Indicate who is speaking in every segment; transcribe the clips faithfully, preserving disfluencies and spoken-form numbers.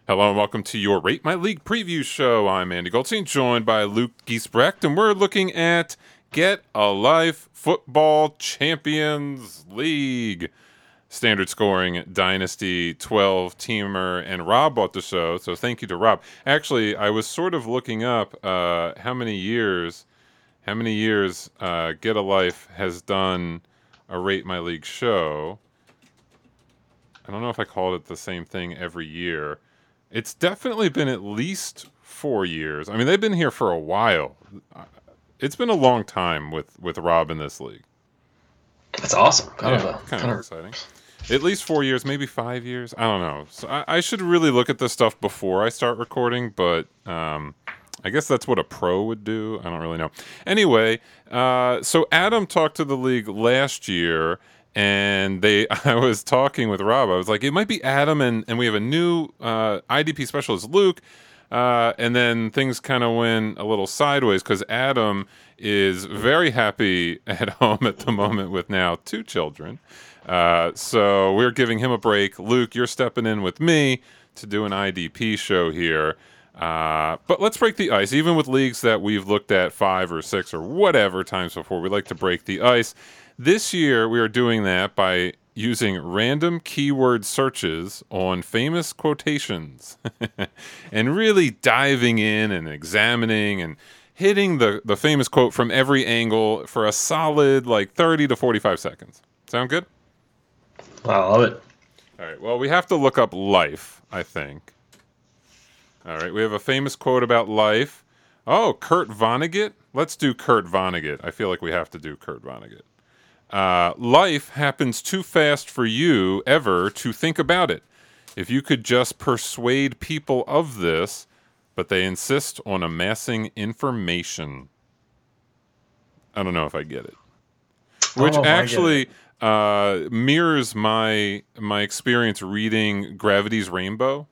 Speaker 1: Hello and welcome to your Rate My League preview show. I'm Andy Goldstein, joined by Luke Giesbrecht, and we're looking at Get a Life Football Champions League. Standard scoring Dynasty twelve-teamer, and Rob bought the show, so thank you to Rob. Actually, I was sort of looking up uh, how many years, how many years uh, Get a Life has done a Rate My League show. I don't know if I called it the same thing every year. It's definitely been at least four years. I mean, they've been here for a while. It's been a long time with, with Rob in this league.
Speaker 2: That's awesome. Kind
Speaker 1: yeah,
Speaker 2: of, a,
Speaker 1: kind,
Speaker 2: kind
Speaker 1: of exciting. At least four years, maybe five years. I don't know. So I, I should really look at this stuff before I start recording, but um, I guess that's what a pro would do. I don't really know. Anyway, uh, so Adam talked to the league last year, and they I was talking with Rob. I was like, it might be Adam, and, and we have a new uh, I D P specialist, Luke. Uh, and then things kind of went a little sideways because Adam is very happy at home at the moment with now two children. Uh, so we're giving him a break. Luke, you're stepping in with me to do an I D P show here. Uh, but let's break the ice. Even with leagues that we've looked at five or six or whatever times before, we like to break the ice. This year, we are doing that by using random keyword searches on famous quotations and really diving in and examining and hitting the, the famous quote from every angle for a solid like thirty to forty-five seconds. Sound good?
Speaker 2: I love it.
Speaker 1: All right. Well, we have to look up life, I think. All right. We have a famous quote about life. Oh, Kurt Vonnegut. Let's do Kurt Vonnegut. I feel like we have to do Kurt Vonnegut. Uh, life happens too fast for you ever to think about it. If you could just persuade people of this, but they insist on amassing information. I don't know if I get it. Which
Speaker 2: Oh,
Speaker 1: actually uh, mirrors my my experience reading Gravity's Rainbow.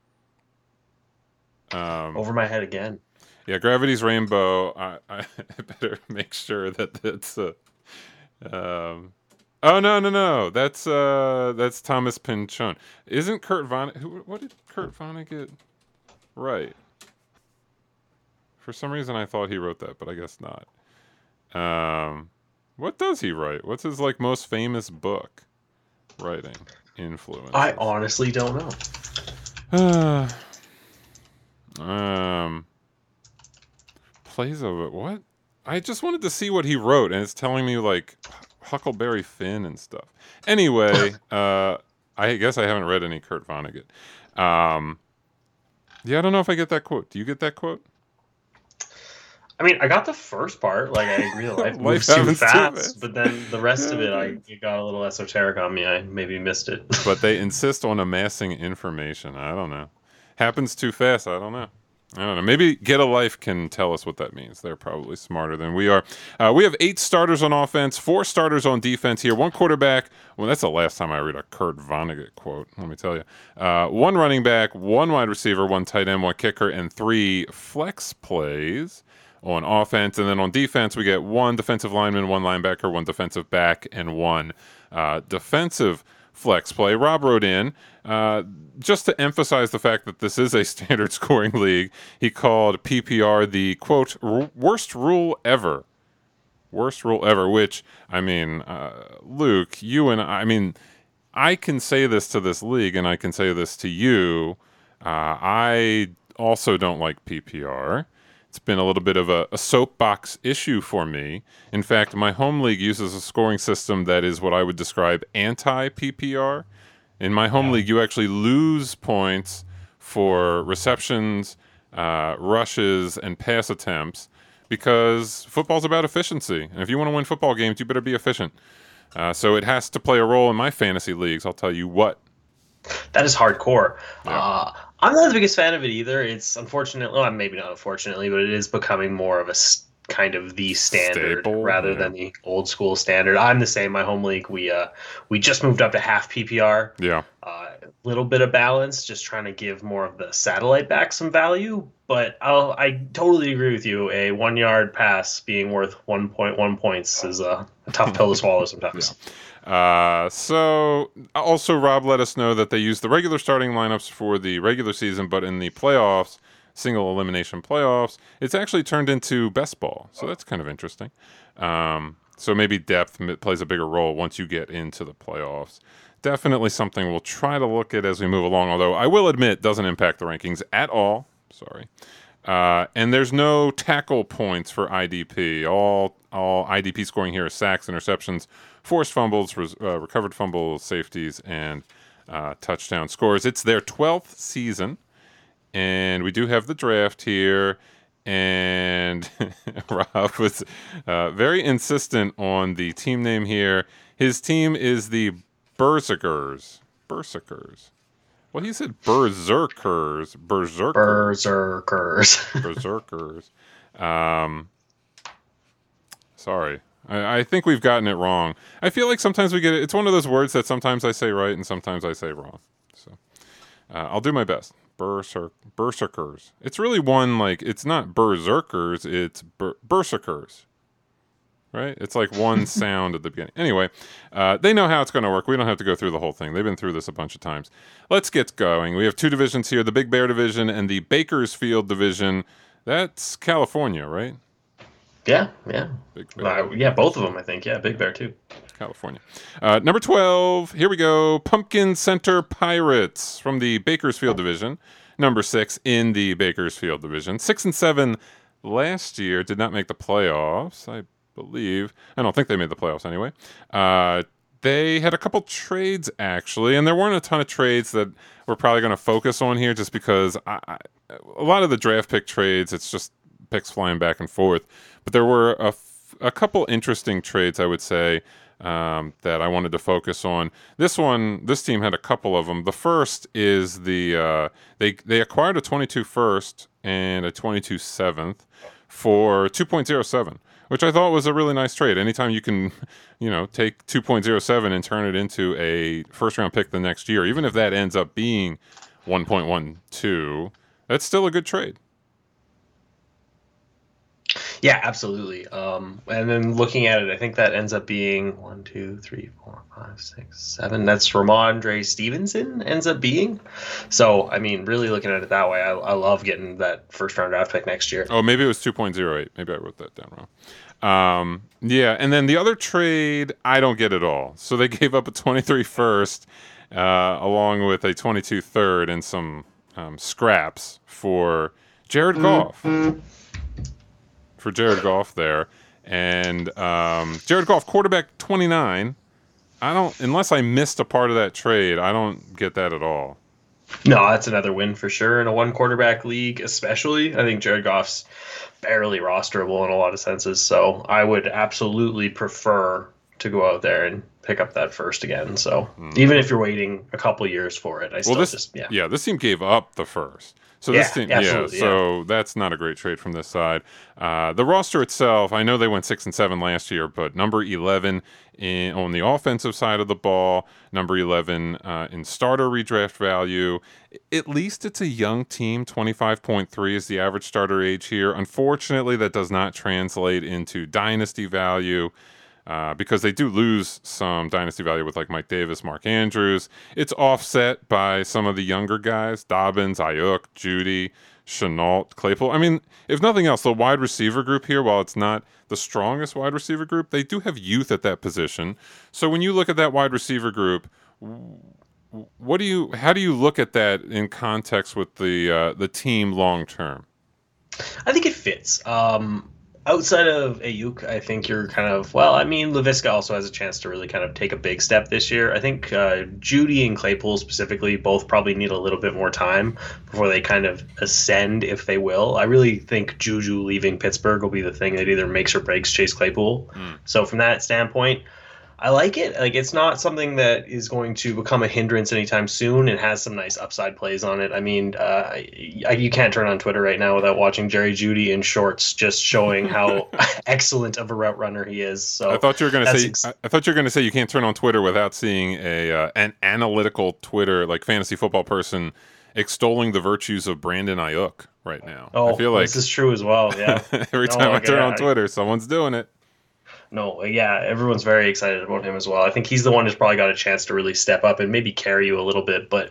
Speaker 1: Um,
Speaker 2: Over my head again.
Speaker 1: Yeah, Gravity's Rainbow. I, I better make sure that it's a. Um, oh no no no! That's uh that's Thomas Pynchon. Isn't Kurt Vonnegut? Who? What did Kurt Vonnegut write? For some reason, I thought he wrote that, but I guess not. Um, what does he write? What's his like most famous book? Writing influence.
Speaker 2: I honestly don't know.
Speaker 1: Uh, um, plays of it. What? I just wanted to see what he wrote, and it's telling me like Huckleberry Finn and stuff. Anyway, uh, I guess I haven't read any Kurt Vonnegut. Um, yeah, I don't know if I get that quote. Do you get that quote?
Speaker 2: I mean, I got the first part. Like, I agree, life
Speaker 1: Life
Speaker 2: moves too
Speaker 1: happens too
Speaker 2: fast,
Speaker 1: fast.
Speaker 2: but then the rest of it, I it got a little esoteric on me. I maybe missed it.
Speaker 1: But they insist on amassing information. I don't know. Happens too fast. I don't know. I don't know. Maybe Get a Life can tell us what that means. They're probably smarter than we are. Uh, we have eight starters on offense, four starters on defense here, one quarterback. Well, that's the last time I read a Kurt Vonnegut quote, let me tell you. Uh, one running back, one wide receiver, one tight end, one kicker, and three flex plays on offense. And then on defense, we get one defensive lineman, one linebacker, one defensive back, and one uh, defensive flex play. Rob wrote in, uh, just to emphasize the fact that this is a standard scoring league, he called P P R the, quote, worst rule ever. Worst rule ever, which, I mean, uh, Luke, you and I, I mean, I can say this to this league, and I can say this to you. Uh, I also don't like P P R. It's been a little bit of a, a soapbox issue for me. In fact, my home league uses a scoring system that is what I would describe anti-P P R. In my home yeah. league, you actually lose points for receptions, uh, rushes, and pass attempts because football's about efficiency. And if you want to win football games, you better be efficient. Uh, so it has to play a role in my fantasy leagues. I'll tell you what.
Speaker 2: That is hardcore.
Speaker 1: Yeah.
Speaker 2: Uh, I'm not the biggest fan of it either. It's unfortunately, well, maybe not unfortunately, but it is becoming more of a s- kind of the standard
Speaker 1: Staple,
Speaker 2: rather
Speaker 1: yeah.
Speaker 2: than the old school standard. I'm the same. My home league, we uh we just moved up to half P P R.
Speaker 1: Yeah.
Speaker 2: A uh, little bit of balance, just trying to give more of the satellite back some value. But I'll, I totally agree with you. A one yard pass being worth one point one points is a, a tough pill to swallow sometimes.
Speaker 1: Yeah. Uh, so also Rob let us know that they used the regular starting lineups for the regular season, but in the playoffs, single elimination playoffs, it's actually turned into best ball. So that's kind of interesting. Um, so maybe depth plays a bigger role once you get into the playoffs. Definitely something we'll try to look at as we move along, although I will admit doesn't impact the rankings at all. Sorry. Uh, and there's no tackle points for I D P. All all I D P scoring here is sacks, interceptions, forced fumbles, res, uh, recovered fumbles, safeties, and uh, touchdown scores. It's their twelfth season, and we do have the draft here. And Rob was uh, very insistent on the team name here. His team is the Berserkers. Berserkers. Well, he said Berserkers. Berserkers.
Speaker 2: Berserkers.
Speaker 1: Berserkers. Um, sorry. I, I think we've gotten it wrong. I feel like sometimes we get it. It's one of those words that sometimes I say right and sometimes I say wrong. So uh, I'll do my best. Berserk, Berserkers. It's really one, like, it's not Berserkers, it's ber- Berserkers. Right? It's like one sound at the beginning. Anyway, uh, they know how it's going to work. We don't have to go through the whole thing. They've been through this a bunch of times. Let's get going. We have two divisions here, the Big Bear division and the Bakersfield division. That's California, right?
Speaker 2: Yeah, yeah.
Speaker 1: Big Bear.
Speaker 2: Uh, yeah, both of them, I think. Yeah, Big Bear, too.
Speaker 1: California. Uh, number twelve, here we go. Pumpkin Center Pirates from the Bakersfield division. Number six in the Bakersfield division. Six and seven last year, did not make the playoffs, I believe. I don't think they made the playoffs anyway. Uh, they had a couple trades, actually, and there weren't a ton of trades that we're probably going to focus on here just because I, I, a lot of the draft pick trades, it's just picks flying back and forth. But there were a, f- a couple interesting trades, I would say, um, that I wanted to focus on. This one, this team had a couple of them. The first is the, uh, they, they acquired a twenty-two first and a twenty-two seventh for two point oh seven. Which I thought was a really nice trade. Anytime you can, you know, take two point oh seven and turn it into a first-round pick the next year, even if that ends up being one point one two, that's still a good trade.
Speaker 2: Yeah, absolutely. Um, and then looking at it, I think that ends up being one, two, three, four, five, six, seven. That's Ramondre Stevenson ends up being. So, I mean, really looking at it that way, I, I love getting that first-round draft pick next year.
Speaker 1: Oh, maybe it was two point oh eight. Maybe I wrote that down wrong. Um, yeah, and then the other trade, I don't get at all. So they gave up a twenty-three first uh, along with a twenty-two third and some um, scraps for Jared Goff. Mm-hmm. For Jared Goff there. And um, Jared Goff, quarterback twenty-nine. I don't, unless I missed a part of that trade, I don't get that at all.
Speaker 2: No, that's another win for sure in a one quarterback league, especially. I think Jared Goff's barely rosterable in a lot of senses. So I would absolutely prefer to go out there and pick up that first again. So mm. even if you're waiting a couple years for it, I still
Speaker 1: well, this,
Speaker 2: just, yeah.
Speaker 1: Yeah, this team gave up the first. So
Speaker 2: yeah,
Speaker 1: this team, yeah, so yeah. That's not a great trade from this side. Uh, the roster itself, I know they went six and seven last year, but number eleven in, on the offensive side of the ball, number eleven uh, in starter redraft value. At least it's a young team. twenty-five point three is the average starter age here. Unfortunately, that does not translate into dynasty value. Uh, because they do lose some dynasty value with like Mike Davis, Mark Andrews. It's offset by some of the younger guys, Dobbins, Ayuk, Judy, Shenault, Claypool. I mean, if nothing else, the wide receiver group here, while it's not the strongest wide receiver group, they do have youth at that position. So when you look at that wide receiver group, what do you, how do you look at that in context with the uh, the team long term?
Speaker 2: I think it fits. Um Outside of Ayuk, I think you're kind of, well, I mean, Laviska also has a chance to really kind of take a big step this year. I think uh, Judy and Claypool specifically both probably need a little bit more time before they kind of ascend, if they will. I really think Juju leaving Pittsburgh will be the thing that either makes or breaks Chase Claypool. Mm. So from that standpoint, I like it. Like, it's not something that is going to become a hindrance anytime soon. It has some nice upside plays on it. I mean, uh, I, you can't turn on Twitter right now without watching Jerry Jeudy in shorts, just showing how excellent of a route runner he is. So
Speaker 1: I thought you were going to say.
Speaker 2: Ex-
Speaker 1: I thought you were going to say you can't turn on Twitter without seeing a uh, an analytical Twitter like fantasy football person extolling the virtues of Brandon Ayuk right now.
Speaker 2: Oh,
Speaker 1: I feel like
Speaker 2: this is true as well. Yeah.
Speaker 1: every
Speaker 2: no,
Speaker 1: time
Speaker 2: like,
Speaker 1: I turn
Speaker 2: yeah,
Speaker 1: on Twitter, someone's doing it.
Speaker 2: no, yeah, everyone's very excited about him as well. I think he's the one who's probably got a chance to really step up and maybe carry you a little bit. But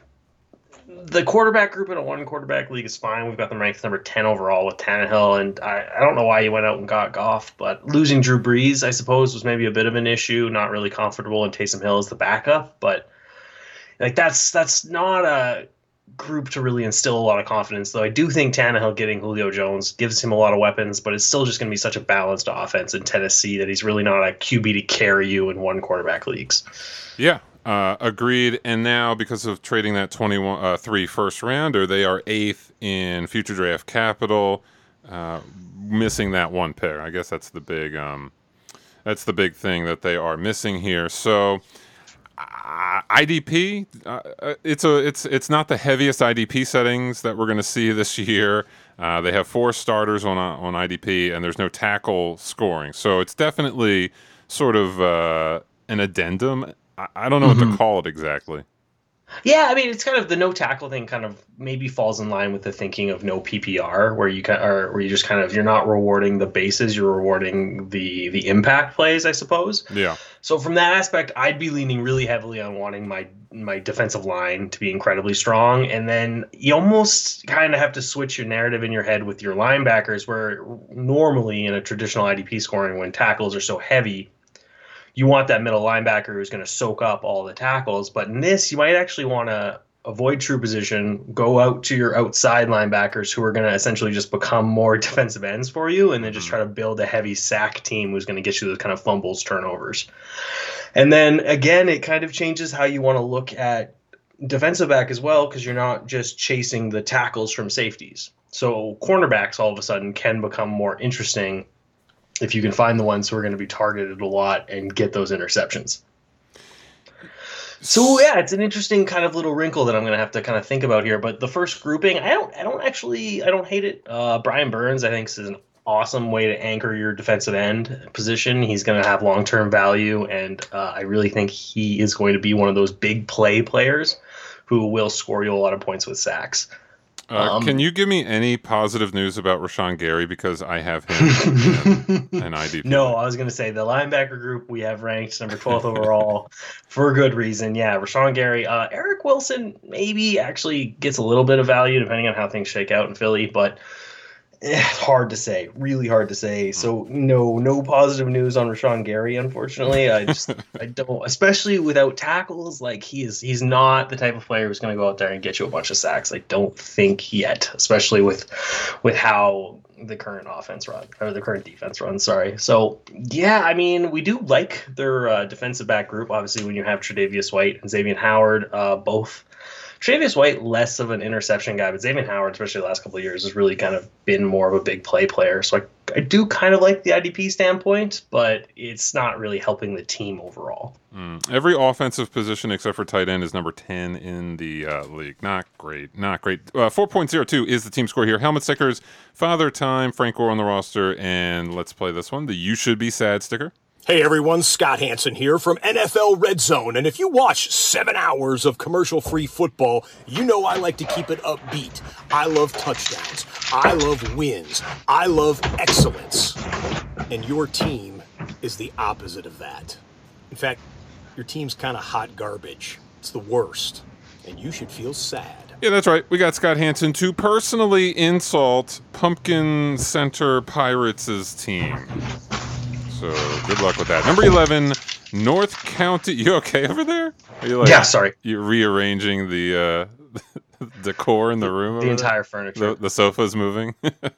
Speaker 2: the quarterback group in a one quarterback league is fine. We've got them ranked number ten overall with Tannehill, and I, I don't know why you went out and got Goff, but losing Drew Brees, I suppose, was maybe a bit of an issue. Not really comfortable in Taysom Hill as the backup, but like that's that's not a group to really instill a lot of confidence. Though I do think Tannehill getting Julio Jones gives him a lot of weapons, but it's still just going to be such a balanced offense in Tennessee that he's really not a Q B to carry you in one quarterback leagues.
Speaker 1: Yeah. Uh, agreed. And now, because of trading that twenty-one uh, three first rounder, they are eighth in future draft capital, uh, missing that one pick. I guess that's the big um, that's the big thing that they are missing here. So uh, I D P, uh, it's a it's it's not the heaviest I D P settings that we're going to see this year. Uh, they have four starters on uh, on I D P, and there's no tackle scoring. So it's definitely sort of uh, an addendum. I don't know mm-hmm. what to call it exactly.
Speaker 2: Yeah, I mean, it's kind of the no tackle thing kind of maybe falls in line with the thinking of no P P R, where you kind or where you just kind of you're not rewarding the bases, you're rewarding the the impact plays, I suppose.
Speaker 1: Yeah.
Speaker 2: So from that aspect, I'd be leaning really heavily on wanting my my defensive line to be incredibly strong, and then you almost kind of have to switch your narrative in your head with your linebackers, where normally in a traditional I D P scoring, when tackles are so heavy, you want that middle linebacker who's going to soak up all the tackles. But in this, you might actually want to avoid true position, go out to your outside linebackers who are going to essentially just become more defensive ends for you, and then just try to build a heavy sack team who's going to get you those kind of fumbles, turnovers. And then, again, it kind of changes how you want to look at defensive back as well, because you're not just chasing the tackles from safeties. So cornerbacks all of a sudden can become more interesting if you can find the ones who are going to be targeted a lot and get those interceptions. So yeah, it's an interesting kind of little wrinkle that I'm going to have to kind of think about here. But the first grouping, I don't, I don't actually, I don't hate it. Uh, Brian Burns, I think, is an awesome way to anchor your defensive end position. He's going to have long-term value, and uh, I really think he is going to be one of those big play players who will score you a lot of points with sacks.
Speaker 1: Uh, um, can you give me any positive news about Rashawn Gary, because I have him in an I D P?
Speaker 2: No, I was going to say the linebacker group we have ranked number twelfth overall for good reason. Yeah, Rashawn Gary. Uh, Eric Wilson maybe actually gets a little bit of value depending on how things shake out in Philly, but it's hard to say, really hard to say. So no, no positive news on Rashawn Gary, unfortunately. I just, I don't, especially without tackles. Like he is, he's not the type of player who's going to go out there and get you a bunch of sacks. I don't think yet, especially with, with how the current offense run or the current defense runs. Sorry. So yeah, I mean, we do like their uh, defensive back group. Obviously, when you have Tre'Davious White and Xavier Howard, uh, both. Tre'Davious White, less of an interception guy, but Xavier Howard, especially the last couple of years, has really kind of been more of a big play player. So I, I do kind of like the I D P standpoint, but it's not really helping the team overall.
Speaker 1: Mm. Every offensive position except for tight end is number ten in the uh, league. Not great. Not great. Uh, four point oh two is the team score here. Helmet stickers, Father Time, Frank Gore on the roster, and let's play this one, the You Should Be Sad sticker.
Speaker 3: Hey everyone, Scott Hansen here from N F L Red Zone, and if you watch seven hours of commercial-free football, you know I like to keep it upbeat. I love touchdowns. I love wins. I love excellence. And your team is the opposite of that. In fact, your team's kind of hot garbage. It's the worst, and you should feel sad.
Speaker 1: Yeah, that's right. We got Scott Hansen to personally insult Pumpkin Center Pirates' team. So good luck with that. Number eleven, North County. You okay over there? Are you like,
Speaker 2: yeah, sorry.
Speaker 1: You're rearranging the uh, decor in the room?
Speaker 2: The entire there? furniture.
Speaker 1: The, the sofa's moving.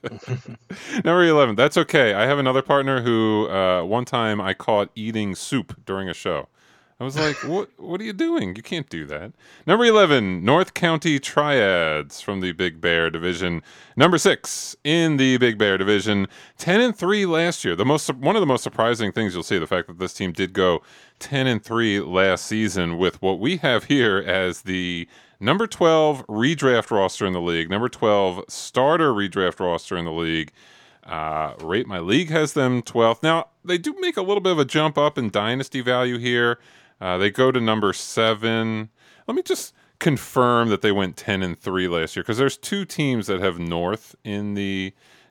Speaker 1: Number eleven. That's okay. I have another partner who uh, one time I caught eating soup during a show. I was like, what What are you doing? You can't do that. Number eleven, North County Triads from the Big Bear Division. Number six in the Big Bear Division, ten and three last year. The most One of the most surprising things you'll see, the fact that this team did go ten and three last season with what we have here as the number twelve redraft roster in the league, number twelve starter redraft roster in the league. Uh, Rate My League has them twelfth. Now, they do make a little bit of a jump up in dynasty value here. Uh, they go to number seven. Let me just confirm that they went ten and three last year, because there's two teams that have North in the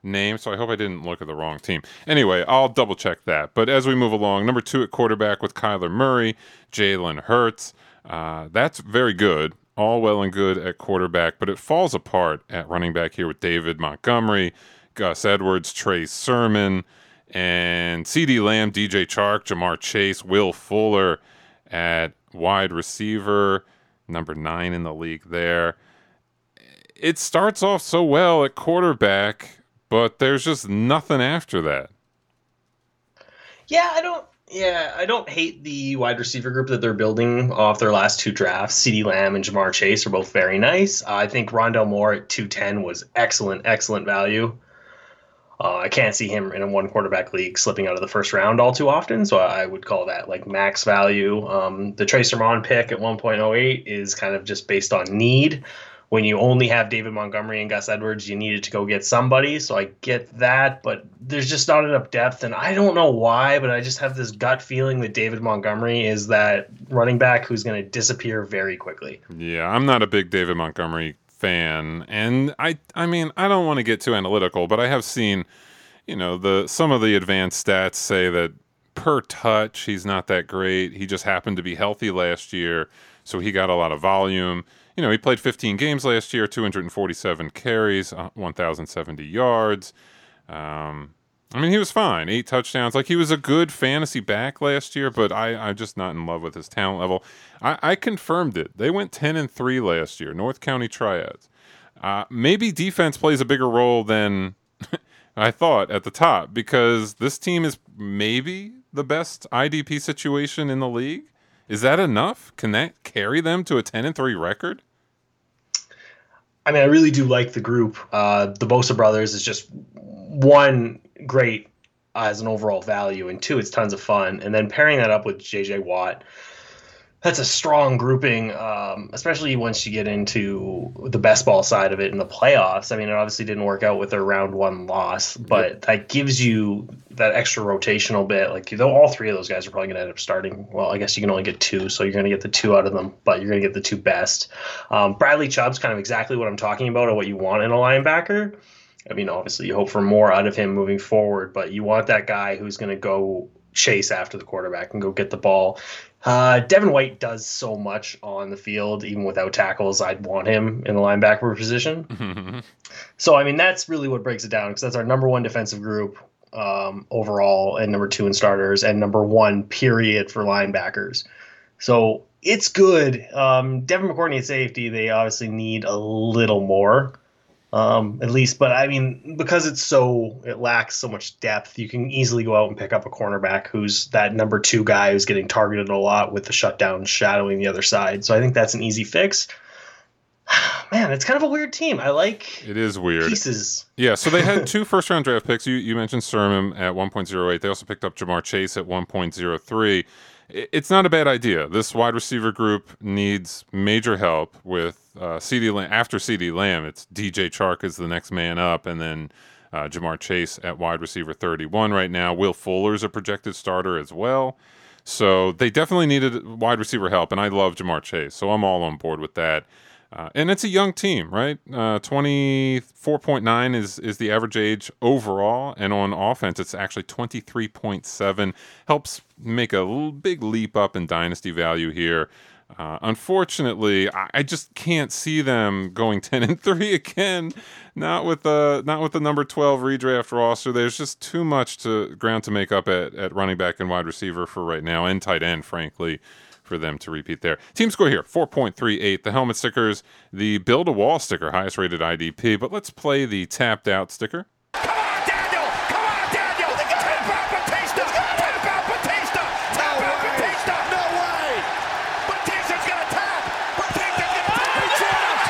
Speaker 1: name, so I hope I didn't look at the wrong team. Anyway, I'll double check that. But as we move along, number two at quarterback with Kyler Murray, Jalen Hurts. Uh, that's very good. All well and good at quarterback, but it falls apart at running back here with David Montgomery, Gus Edwards, Trey Sermon, and CeeDee Lamb, D J Chark, Jamar Chase, Will Fuller at wide receiver, number nine in the league there. It starts off so well at quarterback, but there's just nothing after that.
Speaker 2: Yeah, I don't. Yeah, I don't hate the wide receiver group that they're building off their last two drafts. CeeDee Lamb and Jamar Chase are both very nice. Uh, I think Rondale Moore at two ten was excellent, excellent value. Uh, I can't see him in a one quarterback league slipping out of the first round all too often, so I would call that like max value. Um, the Trey Sermon pick at one point oh eight is kind of just based on need. When you only have David Montgomery and Gus Edwards, you needed to go get somebody, so I get that, but there's just not enough depth, and I don't know why, but I just have this gut feeling that David Montgomery is that running back who's going to disappear very quickly.
Speaker 1: Yeah, I'm not a big David Montgomery fan, and I I mean, I don't want to get too analytical, but I have seen, you know, the some of the advanced stats say that per touch, he's not that great. He just happened to be healthy last year, so he got a lot of volume. You know, he played fifteen games last year, two hundred forty-seven carries, one thousand seventy yards. Um, I mean, he was fine. Eight touchdowns. Like, he was a good fantasy back last year, but I, I'm just not in love with his talent level. I, I confirmed it. They went ten and three last year, North County Triads. Uh, maybe defense plays a bigger role than I thought at the top, because this team is maybe the best I D P situation in the league. Is that enough? Can that carry them to a ten and three record?
Speaker 2: I mean, I really do like the group. Uh, the Bosa brothers is just one great as an overall value, and two, it's tons of fun. And then pairing that up with J J Watt, that's a strong grouping, um, especially once you get into the best ball side of it in the playoffs. I mean, it obviously didn't work out with their round one loss, but yep. That gives you that extra rotational bit. Like, though all three of those guys are probably going to end up starting. Well, I guess you can only get two, so you're going to get the two out of them, but you're going to get the two best. Um, Bradley Chubb's kind of exactly what I'm talking about, or what you want in a linebacker. I mean, obviously you hope for more out of him moving forward, but you want that guy who's going to go chase after the quarterback and go get the ball. Uh, Devin White does so much on the field, even without tackles. I'd want him in the linebacker position. So, I mean, that's really what breaks it down, because that's our number one defensive group um, overall, and number two in starters, and number one period for linebackers. So it's good. Um, Devin McCourtney at safety, they obviously need a little more. Um, at least, but I mean, because it's so, it lacks so much depth, you can easily go out and pick up a cornerback who's that number two guy who's getting targeted a lot with the shutdown shadowing the other side. So I think that's an easy fix. Man, it's kind of a weird team. I like
Speaker 1: it is weird
Speaker 2: pieces.
Speaker 1: Yeah, so they had two first round draft picks. You you mentioned Sermon at one point oh eight. They also picked up Jamar Chase at one point oh three. It's not a bad idea. This wide receiver group needs major help with uh, CeeDee Lamb. After CeeDee Lamb, it's D J Chark is the next man up, and then uh, Jamar Chase at wide receiver thirty-one right now. Will Fuller's a projected starter as well. So they definitely needed wide receiver help, and I love Jamar Chase, so I'm all on board with that. Uh, and it's a young team, right? Uh, twenty-four point nine is, is the average age overall, and on offense, it's actually twenty-three point seven. Helps make a little big leap up in dynasty value here. Uh, unfortunately, I, I just can't see them going ten and three again. Not with the not with the number twelve redraft roster. There's just too much to ground to make up at, at running back and wide receiver for right now, and tight end, frankly, for them to repeat there. Team score here, four point three eight. The helmet stickers, the build a wall sticker, highest rated I D P. But let's play the tapped out sticker.
Speaker 4: Come on, Daniel! Come on, Daniel! Tap out Batista! Tap out Batista! Tap out Batista! No way! Batista's gonna tap! Batista's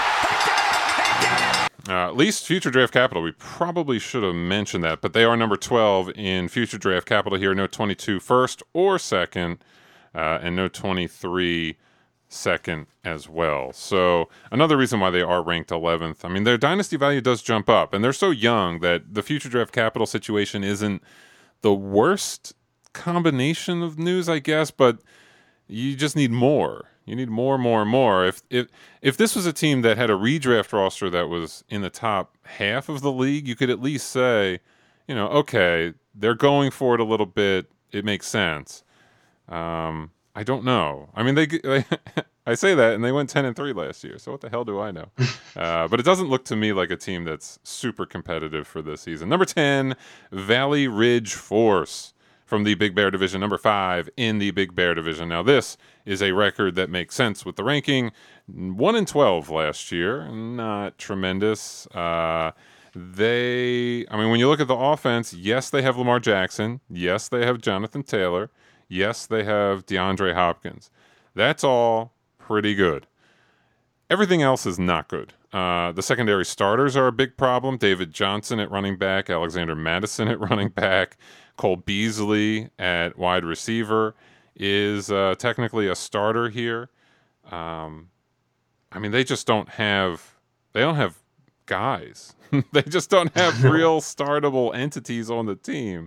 Speaker 4: gonna tap!
Speaker 1: Uh, at least Future Draft Capital, we probably should have mentioned that, but they are number twelve in Future Draft Capital here. No twenty-two first or second. Uh, and no twenty-three second as well. So another reason why they are ranked eleventh. I mean, their dynasty value does jump up, and they're so young that the Future Draft Capital situation isn't the worst combination of news, I guess, but you just need more. You need more, more, more. If if if this was a team that had a redraft roster that was in the top half of the league, you could at least say, you know, okay, they're going for it a little bit. It makes sense. Um, I don't know. I mean, they, they I say that, and they went ten and three last year. So what the hell do I know? uh, but it doesn't look to me like a team that's super competitive for this season. Number ten, Valley Ridge Force from the Big Bear Division, number five in the Big Bear Division. Now, this is a record that makes sense with the ranking. one and twelve last year, not tremendous. Uh, they, I mean, when you look at the offense, yes, they have Lamar Jackson. Yes, they have Jonathan Taylor. Yes, they have DeAndre Hopkins. That's all pretty good. Everything else is not good. Uh, the secondary starters are a big problem. David Johnson at running back, Alexander Madison at running back, Cole Beasley at wide receiver is uh, technically a starter here. Um, I mean, they just don't have they don't have guys. They just don't have real startable entities on the team.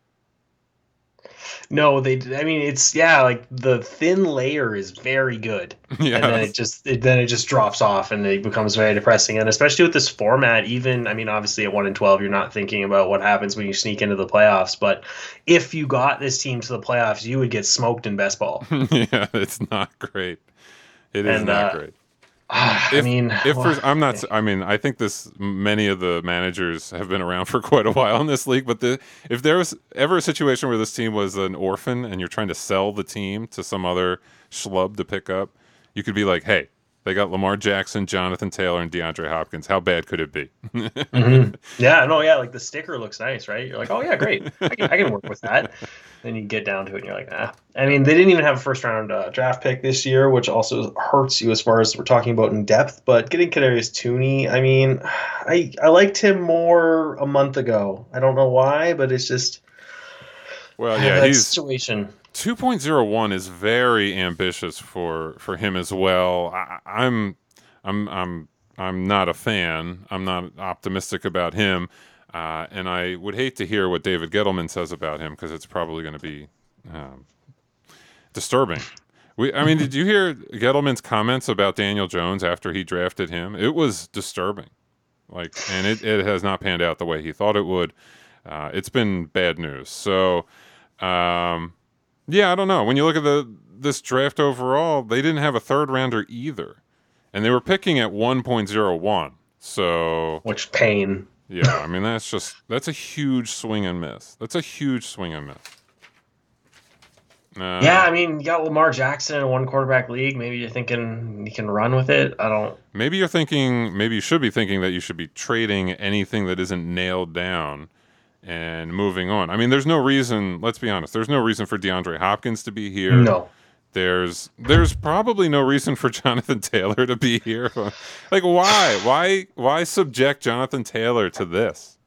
Speaker 2: No, they. I mean, it's yeah, like the thin layer is very good,
Speaker 1: Yes.
Speaker 2: and then it just it, then it just drops off, and it becomes very depressing. And especially with this format, even I mean, obviously at one and twelve, you're not thinking about what happens when you sneak into the playoffs. But if you got this team to the playoffs, you would get smoked in best ball.
Speaker 1: Yeah, it's not great. It is
Speaker 2: And,
Speaker 1: not
Speaker 2: uh,
Speaker 1: great.
Speaker 2: I
Speaker 1: If,
Speaker 2: mean,
Speaker 1: if
Speaker 2: well,
Speaker 1: for, I'm not. I mean, I think this. Many of the managers have been around for quite a while in this league. But the, if there was ever a situation where this team was an orphan and you're trying to sell the team to some other schlub to pick up, you could be like, "Hey, they got Lamar Jackson, Jonathan Taylor, and DeAndre Hopkins. How bad could it be?"
Speaker 2: mhm. Yeah, no, yeah, like the sticker looks nice, right? You're like, oh yeah, great, I can, I can work with that. Then you get down to it, and you're like, ah. I mean, they didn't even have a first round uh, draft pick this year, which also hurts you as far as we're talking about in depth. But getting Kadarius Toney, I mean, I I liked him more a month ago. I don't know why, but it's just
Speaker 1: Well, yeah,
Speaker 2: that
Speaker 1: he's
Speaker 2: situation.
Speaker 1: two point oh one is very ambitious for, for him as well. I, I'm I'm I'm I'm not a fan. I'm not optimistic about him, uh, and I would hate to hear what David Gettleman says about him because it's probably going to be um, disturbing. We, I mean, did you hear Gettleman's comments about Daniel Jones after he drafted him? It was disturbing, like, and it, it has not panned out the way he thought it would. Uh, it's been bad news. So. Um, Yeah, I don't know. When you look at the this draft overall, they didn't have a third rounder either, and they were picking at one point oh one. So,
Speaker 2: Which pain.
Speaker 1: yeah, I mean that's just that's a huge swing and miss. That's a huge swing and miss. Uh,
Speaker 2: Yeah, I mean, you got Lamar Jackson in a one quarterback league. Maybe you're thinking you can run with it. I don't.
Speaker 1: maybe you're thinking, maybe you should be thinking that you should be trading anything that isn't nailed down and moving on. I mean, there's no reason. Let's be honest. There's no reason for DeAndre Hopkins to be here.
Speaker 2: No.
Speaker 1: There's there's probably no reason for Jonathan Taylor to be here. Like, why? Why why subject Jonathan Taylor to this?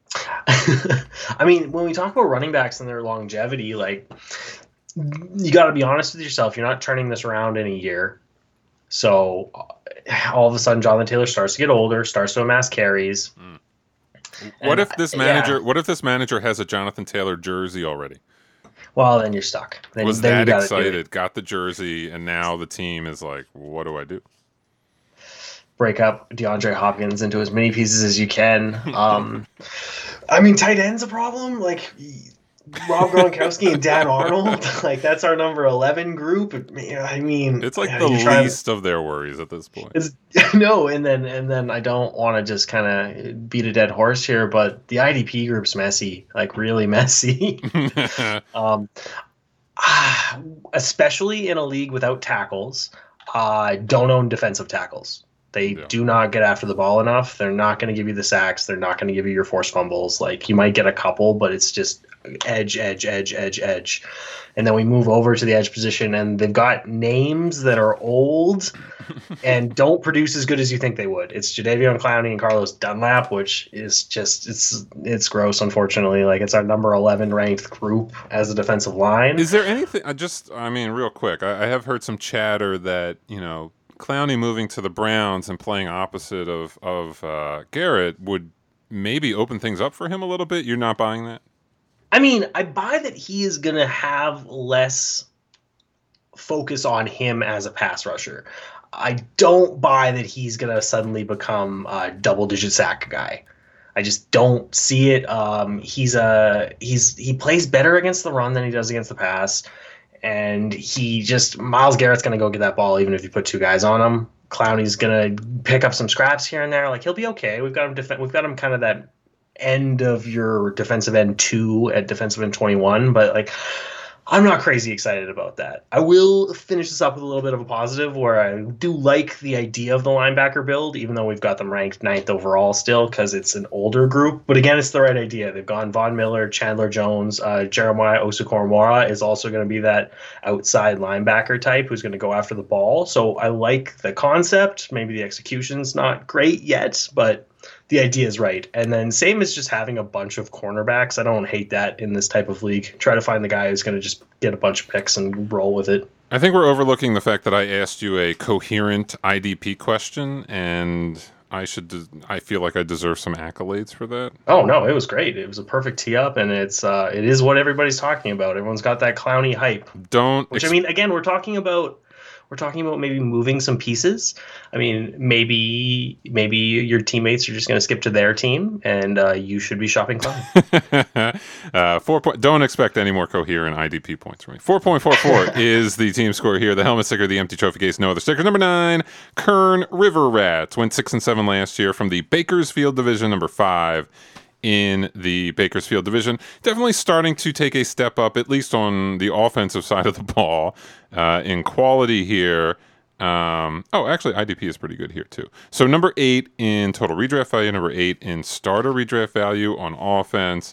Speaker 2: I mean, when we talk about running backs and their longevity, like, you got to be honest with yourself. You're not turning this around in a year. So all of a sudden, Jonathan Taylor starts to get older, starts to amass carries.
Speaker 1: Mm. What
Speaker 2: And,
Speaker 1: if this
Speaker 2: yeah.
Speaker 1: manager? What if this manager has a Jonathan Taylor jersey already?
Speaker 2: Well, then you're stuck. Then,
Speaker 1: Was
Speaker 2: then you
Speaker 1: that
Speaker 2: gotta do it.
Speaker 1: excited? Got the jersey, and now the team is like, what do I do?
Speaker 2: Break up DeAndre Hopkins into as many pieces as you can. Um, I mean, tight end's a problem. Like Rob Gronkowski and Dan Arnold. Like that's our number eleven group. I mean,
Speaker 1: It's like
Speaker 2: yeah,
Speaker 1: the
Speaker 2: you're trying to-
Speaker 1: least of their worries at this point.
Speaker 2: It's, no, and then and then I don't want to just kind of beat a dead horse here, but the I D P group's messy, like really messy. um, ah, especially in a league without tackles. Uh, don't own defensive tackles. They
Speaker 1: Yeah.
Speaker 2: do not get after the ball enough. They're not going to give you the sacks. They're not going to give you your forced fumbles. Like you might get a couple, but it's just edge, edge, edge, edge, edge. And then we move over to the edge position, and they've got names that are old and don't produce as good as you think they would. It's Jadeveon Clowney and Carlos Dunlap, which is just it's it's gross. Unfortunately, like it's our number eleven ranked group as a defensive line.
Speaker 1: Is there anything? I just, I mean, real quick, I, I have heard some chatter that you know Clowney moving to the Browns and playing opposite of of uh, Garrett would maybe open things up for him a little bit. You're not buying that?
Speaker 2: I mean, I buy that he is going to have less focus on him as a pass rusher. I don't buy that he's going to suddenly become a double-digit sack guy. I just don't see it. Um, he's a he's he plays better against the run than he does against the pass, and he just Myles Garrett's going to go get that ball even if you put two guys on him. Clowney's going to pick up some scraps here and there. Like, he'll be okay. We've got him. Def- we've got him kind of that end of your defensive end two at defensive end twenty-one, but like, I'm not crazy excited about that. I will finish this up with a little bit of a positive where I do like the idea of the linebacker build, even though we've got them ranked ninth overall still because it's an older group. But again, it's the right idea. They've gone Von Miller, Chandler Jones, uh, Jeremiah Owusu-Koramoah is also going to be that outside linebacker type who's going to go after the ball. So I like the concept. Maybe the execution's not great yet, but the idea is right. And then same as just having a bunch of cornerbacks. I don't hate that in this type of league. Try to find the guy who's going to just get a bunch of picks and roll with it.
Speaker 1: I think we're overlooking the fact that I asked you a coherent I D P question, and I should. De- I feel like I deserve some accolades for that.
Speaker 2: Oh no, it was great. It was a perfect tee up, and it's uh, it is what everybody's talking about. Everyone's got that Clowney hype.
Speaker 1: Don't.
Speaker 2: Which
Speaker 1: Ex-
Speaker 2: I mean, again, we're talking about. We're talking about maybe moving some pieces. I mean, maybe maybe your teammates are just going to skip to their team, and uh, you should be shopping Clowney.
Speaker 1: uh, four point. Don't expect any more coherent I D P points from me. Four point four four is the team score here. The helmet sticker, the empty trophy case, no other stickers. Number nine, Kern River Rats went six and seven last year from the Bakersfield Division. Number five in the Bakersfield Division. Definitely starting to take a step up, at least on the offensive side of the ball, uh, in quality here. Um, oh, actually, I D P is pretty good here, too. So number eight in total redraft value, number eight in starter redraft value on offense.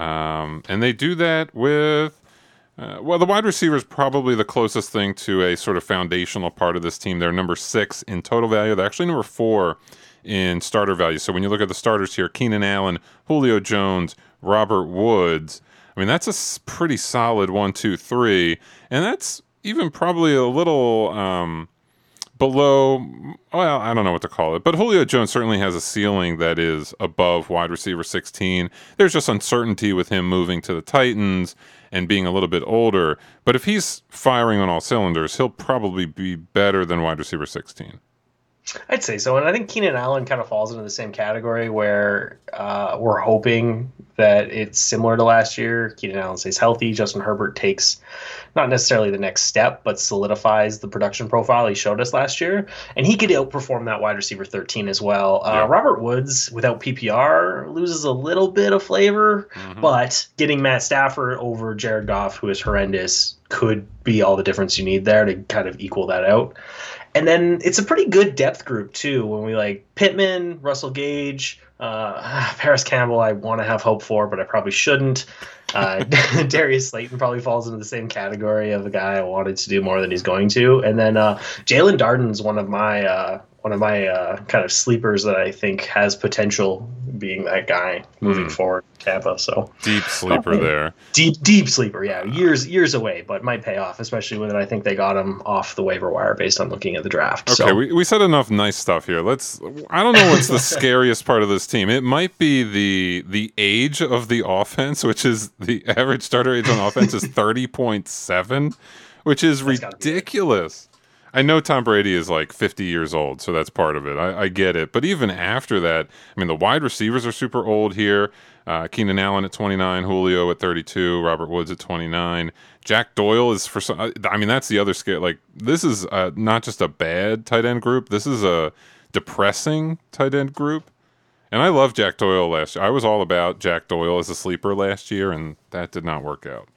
Speaker 1: Um, and they do that with, uh, well, the wide receiver is probably the closest thing to a sort of foundational part of this team. They're number six in total value. They're actually number four in starter value. So when you look at the starters here, Keenan Allen, Julio Jones, Robert Woods, I mean, that's a s- pretty solid one, two, three. And that's even probably a little um, below, well, I don't know what to call it. But Julio Jones certainly has a ceiling that is above wide receiver sixteen. There's just uncertainty with him moving to the Titans and being a little bit older. But if he's firing on all cylinders, he'll probably be better than wide receiver sixteen.
Speaker 2: I'd say so, and I think Keenan Allen kind of falls into the same category where uh, we're hoping that it's similar to last year. Keenan Allen stays healthy. Justin Herbert takes not necessarily the next step, but solidifies the production profile he showed us last year, and he could outperform that wide receiver thirteen as well. Uh,
Speaker 1: Yeah.
Speaker 2: Robert Woods, without P P R, loses a little bit of flavor,
Speaker 1: Mm-hmm.
Speaker 2: but getting Matt Stafford over Jared Goff, who is horrendous, could be all the difference you need there to kind of equal that out. And then it's a pretty good depth group, too, when we like Pittman, Russell Gage, uh, Paris Campbell, I want to have hope for, but I probably shouldn't. Uh, Darius Slayton probably falls into the same category of a guy I wanted to do more than he's going to. And then uh, Jalen Darden's one of my uh, one of my uh, kind of sleepers that I think has potential being that guy moving
Speaker 1: Mm.
Speaker 2: forward in Tampa. So
Speaker 1: Deep sleeper there.
Speaker 2: deep, deep sleeper, yeah, years years away, but might pay off, especially when I think they got him off the waiver wire based on looking at the draft.
Speaker 1: Okay,
Speaker 2: so.
Speaker 1: we, we said enough nice stuff here. Let's. I don't know what's the scariest part of this team. It might be the the age of the offense, which is the average starter age on offense is thirty point seven, which is
Speaker 2: That's gotta be
Speaker 1: ridiculous. I know Tom Brady is like fifty years old, so that's part of it. I, I get it. But even after that, I mean, the wide receivers are super old here. Uh, Keenan Allen at twenty-nine, Julio at thirty-two, Robert Woods at twenty-nine. Jack Doyle is for some. I mean, that's the other scale. Like, this is uh, not just a bad tight end group. This is a depressing tight end group. And I love Jack Doyle last year. I was all about Jack Doyle as a sleeper last year, and that did not work out.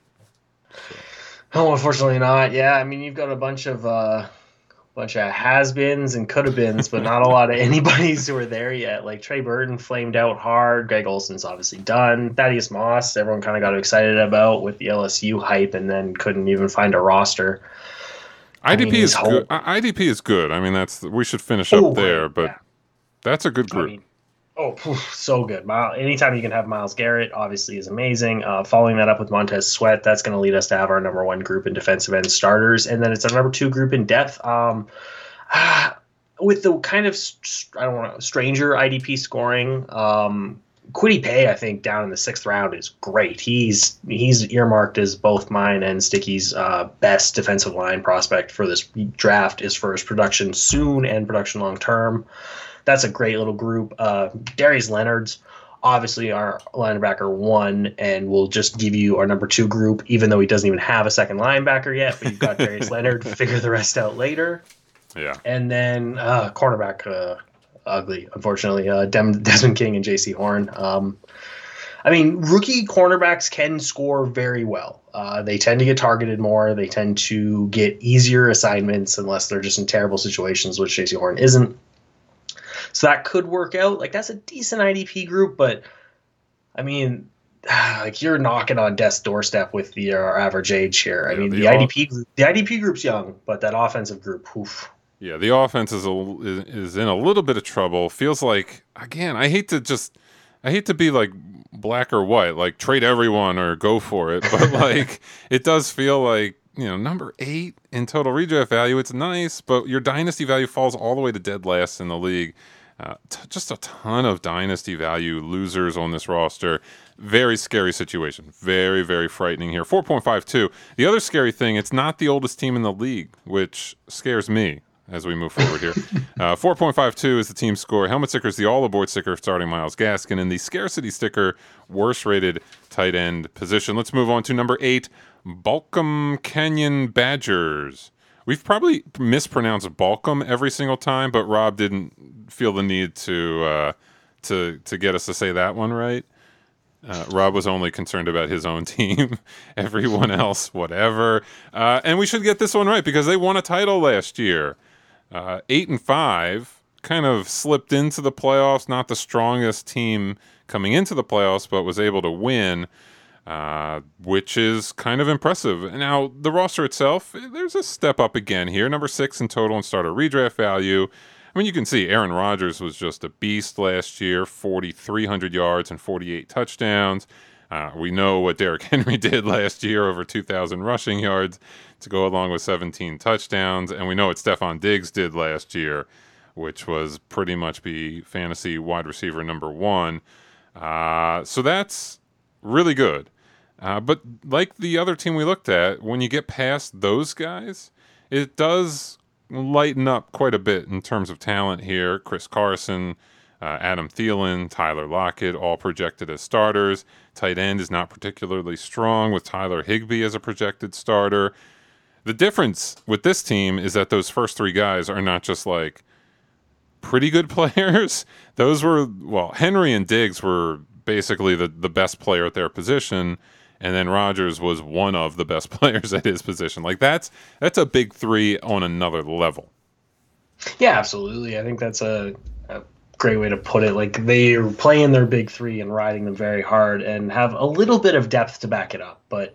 Speaker 2: Oh, unfortunately not. Yeah, I mean, you've got a bunch of uh, bunch of has-beens and could-have-beens, but not a lot of anybody's who are there yet. Like Trey Burton flamed out hard. Greg Olson's obviously done. Thaddeus Moss, everyone kind of got excited about with the L S U hype, and then couldn't even find a roster.
Speaker 1: I D P
Speaker 2: I mean,
Speaker 1: is
Speaker 2: his
Speaker 1: good.
Speaker 2: whole-
Speaker 1: I D P is good. I mean, that's we should finish up
Speaker 2: Oh,
Speaker 1: there, but
Speaker 2: yeah.
Speaker 1: that's a good
Speaker 2: I
Speaker 1: group.
Speaker 2: mean, oh, phew, so good. Miles, anytime you can have Myles Garrett, obviously, is amazing. Uh, following that up with Montez Sweat, that's going to lead us to have our number one group in defensive end starters, and then it's our number two group in depth. Um, with the kind of I don't want to stranger I D P scoring, um, Kwity Paye, I think, down in the sixth round is great. He's he's earmarked as both mine and Sticky's uh, best defensive line prospect for this draft is for his production soon and production long term. That's a great little group. Uh, Darius Leonard's obviously our linebacker one, and we'll just give you our number two group, even though he doesn't even have a second linebacker yet. But you've got Darius Leonard. Figure the rest out later.
Speaker 1: Yeah.
Speaker 2: And then uh, cornerback. Uh, ugly, unfortunately. Uh, Dem- Desmond King and J C Horn. Um, I mean, rookie cornerbacks can score very well. Uh, they tend to get targeted more. They tend to get easier assignments unless they're just in terrible situations, which J C Horn isn't. So that could work out. Like, that's a decent I D P group, but, I mean, like you're knocking on death's doorstep with the uh, average age here. I
Speaker 1: yeah,
Speaker 2: mean, the,
Speaker 1: the
Speaker 2: the I D P group, the I D P group's young, but that offensive group, oof.
Speaker 1: Yeah, the offense is a, is in a little bit of trouble. Feels like, again, I hate to just, I hate to be like black or white, like trade everyone or go for it. But like, it does feel like, you know, number eight in total redraft value. It's nice, but your dynasty value falls all the way to dead last in the league. Uh, t- just a ton of dynasty value losers on this roster. Very scary situation. Very, very frightening here. four point five two. The other scary thing, it's not the oldest team in the league, which scares me as we move forward here. Uh, four point five two is the team score. Helmet sticker is the all-aboard sticker starting Myles Gaskin, and the scarcity sticker, worst-rated tight end position. Let's move on to number eight, Balcom Canyon Badgers. We've probably mispronounced Balcom every single time, but Rob didn't feel the need to uh, to to get us to say that one right. Uh, Rob was only concerned about his own team. Everyone else, whatever. Uh, and we should get this one right because they won a title last year. Uh, eight and five, kind of slipped into the playoffs. Not the strongest team coming into the playoffs, but was able to win. Uh, which is kind of impressive. Now, the roster itself, there's a step up again here. Number six in total and starter redraft value. I mean, you can see Aaron Rodgers was just a beast last year, forty-three hundred yards and forty-eight touchdowns. Uh, we know what Derrick Henry did last year, over two thousand rushing yards to go along with seventeen touchdowns. And we know what Stephon Diggs did last year, which was pretty much be fantasy wide receiver number one. Uh, so that's really good. Uh, but like the other team we looked at, when you get past those guys, it does lighten up quite a bit in terms of talent here. Chris Carson, uh, Adam Thielen, Tyler Lockett, all projected as starters. Tight end is not particularly strong with Tyler Higbee as a projected starter. The difference with this team is that those first three guys are not just like pretty good players. Those were, well, Henry and Diggs were basically the, the best player at their position, and then Rodgers was one of the best players at his position. Like that's that's a big three on another level.
Speaker 2: Yeah, absolutely. I think that's a, a great way to put it. Like they're playing their big three and riding them very hard and have a little bit of depth to back it up. But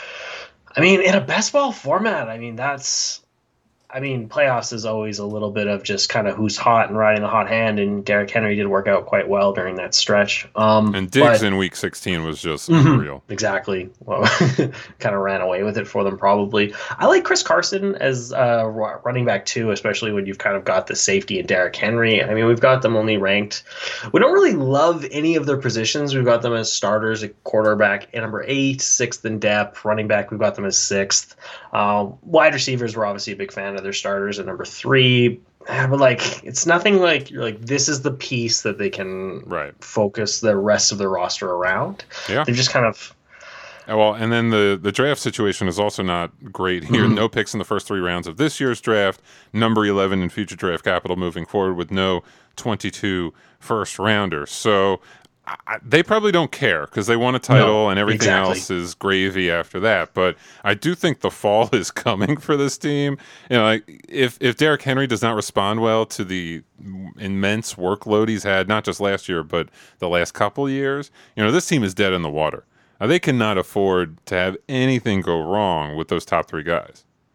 Speaker 2: I mean, in a best ball format, I mean that's I mean, playoffs is always a little bit of just kind of who's hot and riding the hot hand, and Derrick Henry did work out quite well during that stretch. Um,
Speaker 1: and Diggs
Speaker 2: but,
Speaker 1: in week sixteen was just
Speaker 2: mm-hmm,
Speaker 1: unreal.
Speaker 2: Exactly. Well, kind of ran away with it for them probably. I like Chris Carson as uh, running back too, especially when you've kind of got the safety in Derrick Henry. I mean, we've got them only ranked. We don't really love any of their positions. We've got them as starters at quarterback at number eight, sixth in depth. Running back, we've got them as sixth. Uh, wide receivers, we're obviously a big fan of their starters at number three. But like, it's nothing like you're like this is the piece that they can
Speaker 1: right.
Speaker 2: focus the rest of the roster around.
Speaker 1: Yeah,
Speaker 2: they're just kind of.
Speaker 1: Well, and then the, the draft situation is also not great here. Mm-hmm. No picks in the first three rounds of this year's draft. Number eleven in future draft capital moving forward with no twenty-two first rounders. So I, they probably don't care because they won a title no, and everything exactly. else is gravy after that. But I do think the fall is coming for this team. You know, like if if Derrick Henry does not respond well to the immense workload he's had, not just last year but the last couple years, you know, this team is dead in the water. Now, they cannot afford to have anything go wrong with those top three guys.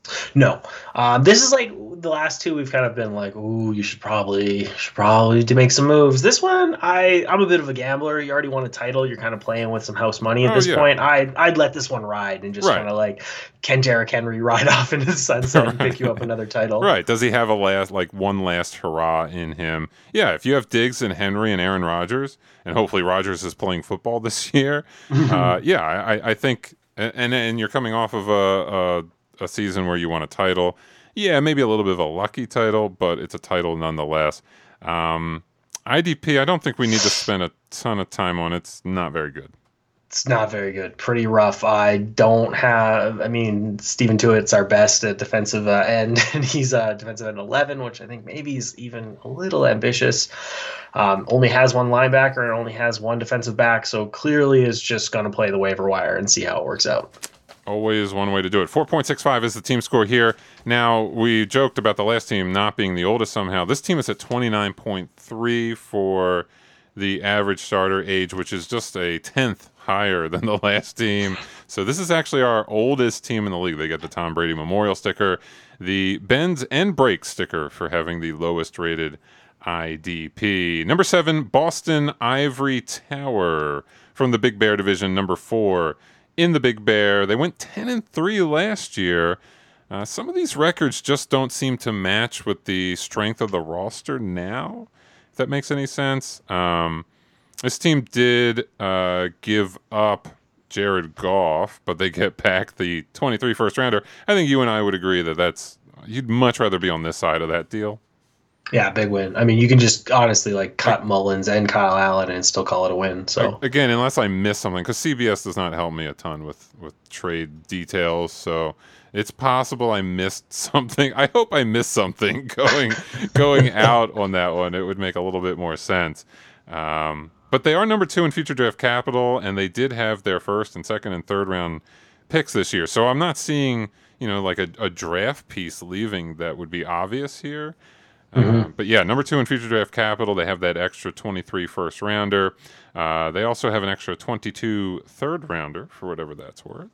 Speaker 2: No, um, this is like the last two. We've kind of been like, "Ooh, you should probably, should probably to make some moves." This one, I, I'm a bit of a gambler. You already won a title. You're kind of playing with some house money at
Speaker 1: Oh,
Speaker 2: this
Speaker 1: yeah.
Speaker 2: point. I, I'd let this one ride and just
Speaker 1: Right.
Speaker 2: kind of like, can Derrick Henry ride off into the sunset and pick you up another title?
Speaker 1: Right. Does he have a last, like one last hurrah in him? Yeah. If you have Diggs and Henry and Aaron Rodgers, and hopefully Rodgers is playing football this year, uh, yeah, I, I think, and and you're coming off of a, a a season where you won a title. Yeah, maybe a little bit of a lucky title, but it's a title nonetheless. Um, I D P, I don't think we need to spend a ton of time on it. It's not very good.
Speaker 2: It's not very good. Pretty rough. I don't have. I mean, Stephen Tuitt's our best at defensive uh, end, and he's uh, defensive end eleven, which I think maybe is even a little ambitious. Um, only has one linebacker and only has one defensive back, so clearly is just going to play the waiver wire and see how it works out.
Speaker 1: Always one way to do it. four point six five is the team score here. Now, we joked about the last team not being the oldest somehow. This team is at twenty-nine point three for the average starter age, which is just a tenth higher than the last team. So this is actually our oldest team in the league. They get the Tom Brady Memorial sticker, the bends and breaks sticker for having the lowest rated I D P. Number seven, Boston Ivory Tower from the Big Bear division. Number four in the Big Bear. They went ten and three last year. Uh, some of these records just don't seem to match with the strength of the roster now, if that makes any sense. Um, this team did uh, give up Jared Goff, but they get back the twenty-three first rounder. I think you and I would agree that that's, you'd much rather be on this side of that deal.
Speaker 2: Yeah, big win. I mean, you can just honestly like cut Mullins and Kyle Allen and still call it a win. So
Speaker 1: again, unless I miss something, because C B S does not help me a ton with, with trade details, so it's possible I missed something. I hope I missed something going going out on that one. It would make a little bit more sense. Um, but they are number two in future draft capital, and they did have their first and second and third round picks this year. So I'm not seeing, you know, like a, a draft piece leaving that would be obvious here. Mm-hmm. Uh, but yeah, number two in future draft capital. They have that extra twenty-three first rounder. Uh, they also have an extra twenty-two third rounder for whatever that's worth.